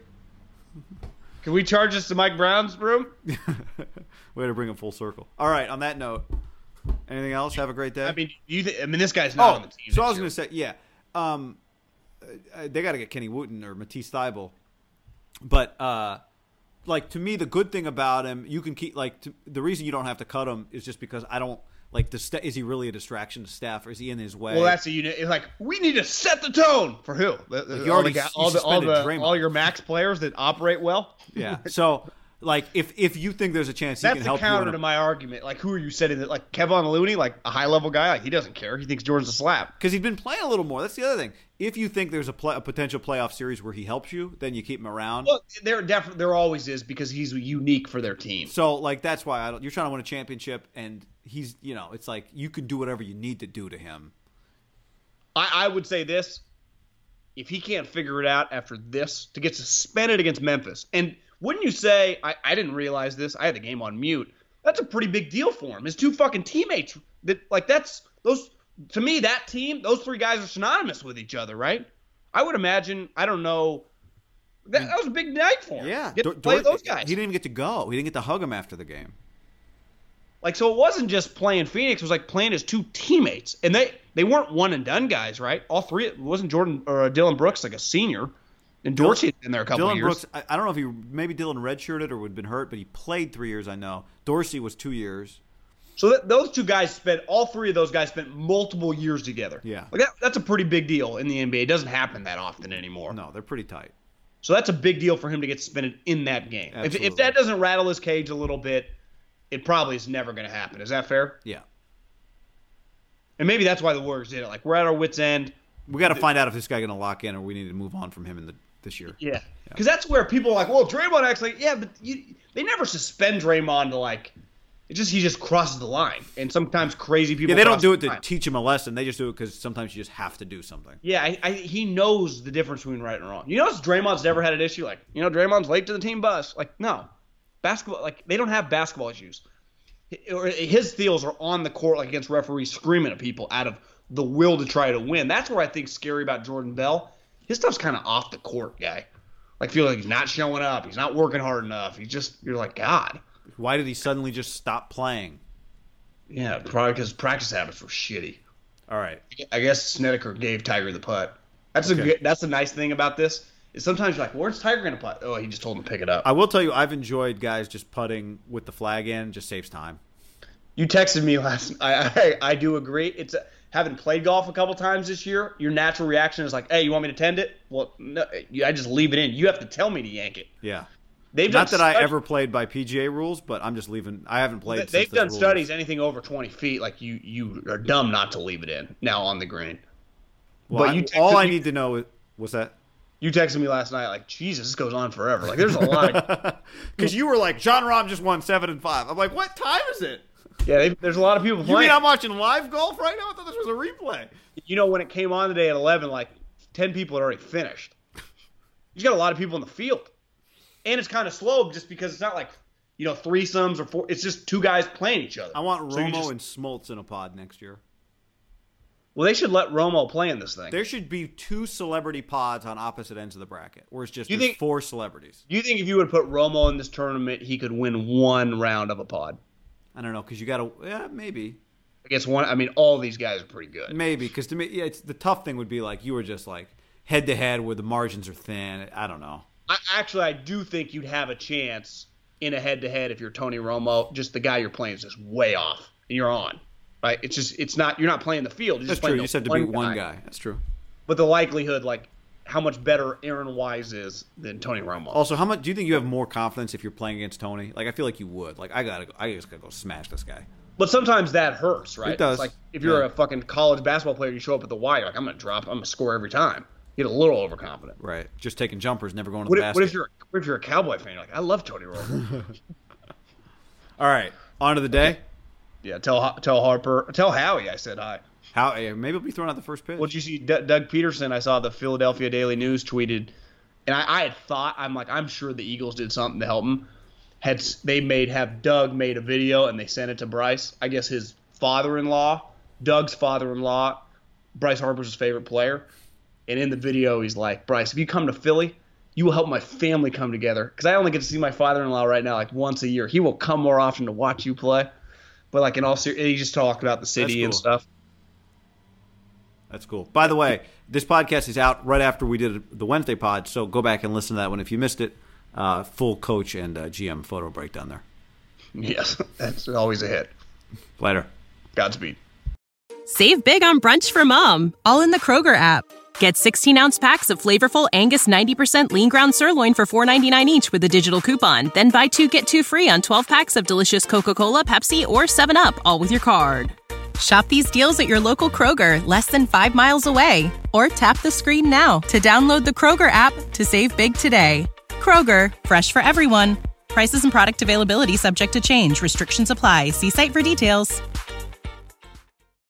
Can we charge this to Mike Brown's room? Way to bring it full circle. All right. On that note, anything else? Have a great day. I mean, you. Th- I mean, this guy's not oh, on the team. so I was going to say, yeah, um, uh, they got to get Kenny Wooten or Matisse Thybulle, but uh, like to me, the good thing about him, you can keep like to, the reason you don't have to cut him is just because I don't like the st- is he really a distraction to staff or is he in his way? Well, that's a unit. It's like we need to set the tone for who? The, the, you all, already the, s- all, you the, all, suspended the, Draymond. all your max players that operate well. Yeah. So like if if you think there's a chance he That's can the help counter you in a- to my argument. Like, who are you setting that? Like Kevon Looney, like a high level guy, like he doesn't care. He thinks Jordan's a slap. because he's been playing a little more. That's the other thing. If you think there's a, play, a potential playoff series where he helps you, then you keep him around. Well, there definitely there always is because he's unique for their team. So, like, that's why I don't, you're trying to win a championship, and he's, you know, it's like you can do whatever you need to do to him. I, I would say this: if he can't figure it out after this, to get suspended against Memphis, and wouldn't you say I, I didn't realize this? I had the game on mute. That's a pretty big deal for him. His two fucking teammates. That like that's those to me that team. Those three guys are synonymous with each other, right? I would imagine. I don't know. That, that was a big night for him. Yeah. Get Dor- to play Dor- those guys. He didn't even get to go. He didn't get to hug him after the game. Like, so it wasn't just playing Phoenix. It was like playing his two teammates. And they, they weren't one-and-done guys, right? All three. It wasn't Jordan or uh, Dylan Brooks like a senior. And Dorsey had been there a couple Dylan of years. Brooks, I, I don't know if he, maybe Dylan redshirted or had been hurt, but he played three years, I know. Dorsey was two years. So that, those two guys spent, all three of those guys spent multiple years together. Yeah. Like that, that's a pretty big deal in the N B A. It doesn't happen that often anymore. No, they're pretty tight. So that's a big deal for him to get suspended in that game. If, Absolutely. if that doesn't rattle his cage a little bit, it probably is never going to happen. Is that fair? Yeah. And maybe that's why the Warriors did it. Like, we're at our wits' end. We got to find out if this guy going to lock in or we need to move on from him in the this year. Yeah. Because that's where people are like, well, Draymond actually, yeah, but you, they never suspend Draymond to, like, it just he just crosses the line. And sometimes crazy people Yeah, they don't cross do it the to line. teach him a lesson. They just do it because sometimes you just have to do something. Yeah, I, I, he knows the difference between right and wrong. You notice Draymond's never had an issue like, you know, Draymond's late to the team bus. Like, no. Basketball, like, they don't have basketball issues. His steals are on the court, like, against referees screaming at people out of the will to try to win. That's where I think scary about Jordan Bell. His stuff's kind of off the court, guy. Like, feel like he's not showing up. He's not working hard enough. He's just, you're like, God. Why did he suddenly just stop playing? Yeah, probably because practice habits were shitty. All right. I guess Snedeker gave Tiger the putt. That's a Okay. good, that's the nice thing about this. Is sometimes you're like, where's Tiger going to putt? Oh, he just told him to pick it up. I will tell you, I've enjoyed guys just putting with the flag in. Just saves time. You texted me last I I, I do agree. It's a, having played golf a couple times this year, your natural reaction is like, hey, you want me to tend it? Well, no, I just leave it in. You have to tell me to yank it. Yeah. They've Not done that I studies- ever played by P G A rules, but I'm just leaving. I haven't played. They've since done this rule studies. was- Anything over twenty feet, like you you are dumb not to leave it in now on the green. Well, but I- you all texted I me- need to know is what's that? You texted me last night like, Jesus, this goes on forever. Like, there's a lot of Because you were like, John Rahm just won seven and five. I'm like, what time is it? yeah. They, there's a lot of people You playing. mean I'm watching live golf right now? I thought this was a replay. You know, when it came on today at eleven, like ten people had already finished. You got a lot of people in the field. And it's kind of slow just because it's not like, you know, threesomes or four. It's just two guys playing each other. I want So you Romo just- and Smoltz in a pod next year. Well, they should let Romo play in this thing. There should be two celebrity pods on opposite ends of the bracket, where it's just You there's think- four celebrities. Do you think if you would put Romo in this tournament, he could win one round of a pod? I don't know, because you got to, yeah, maybe. Against one, I mean, all these guys are pretty good. Maybe, because to me, yeah, it's the tough thing would be like you were just like head to head where the margins are thin. I don't know. I, actually, I do think you'd have a chance in a head-to-head if you're Tony Romo. Just the guy you're playing is just way off, and you're on. Right? It's just it's not you're not playing the field. You're That's just true. playing You the just have to one beat one guy. That's true. But the likelihood, like how much better Aaron Wise is than Tony Romo. Also, how much do you think you have more confidence if you're playing against Tony? Like, I feel like you would. Like, I gotta, go, I just gotta go smash this guy. But sometimes that hurts, right? It does. It's like if you're Yeah. a fucking college basketball player, you show up at the Y, you're like, I'm gonna drop, I'm gonna score every time. You get a little overconfident. Right. Just taking jumpers, never going to What the if, basket. what if you're what if you're a Cowboy fan? You're like, I love Tony Romo. All right. On to the day. Yeah, tell tell Harper, tell Howie I said hi. How? eh, Maybe we'll be throwing out the first pitch. Well, did you see D- Doug Peterson? I saw the Philadelphia Daily News tweeted, and I, I had thought, I'm like, I'm sure the Eagles did something to help him. Had s- they made have Doug made a video and they sent it to Bryce. I guess his father-in-law Doug's father-in-law, Bryce Harper's his favorite player. And in the video, he's like, Bryce, if you come to Philly, you will help my family come together. Because I only get to see my father-in-law right now like once a year. He will come more often to watch you play. But like in all ser- he just talked about the city cool. and stuff. That's cool. By the way, this podcast is out right after we did the Wednesday pod, so go back and listen to that one if you missed it. Uh, full coach and uh, G M photo breakdown there. Yes, that's always a hit. Later. Godspeed. Save big on brunch for mom, all in the Kroger app. Get sixteen-ounce packs of flavorful Angus ninety percent lean ground sirloin for four ninety-nine each with a digital coupon. Then buy two, get two free on twelve packs of delicious Coca-Cola, Pepsi, or seven up, all with your card. Shop these deals at your local Kroger, less than five miles away. Or tap the screen now to download the Kroger app to save big today. Kroger, fresh for everyone. Prices and product availability subject to change. Restrictions apply. See site for details.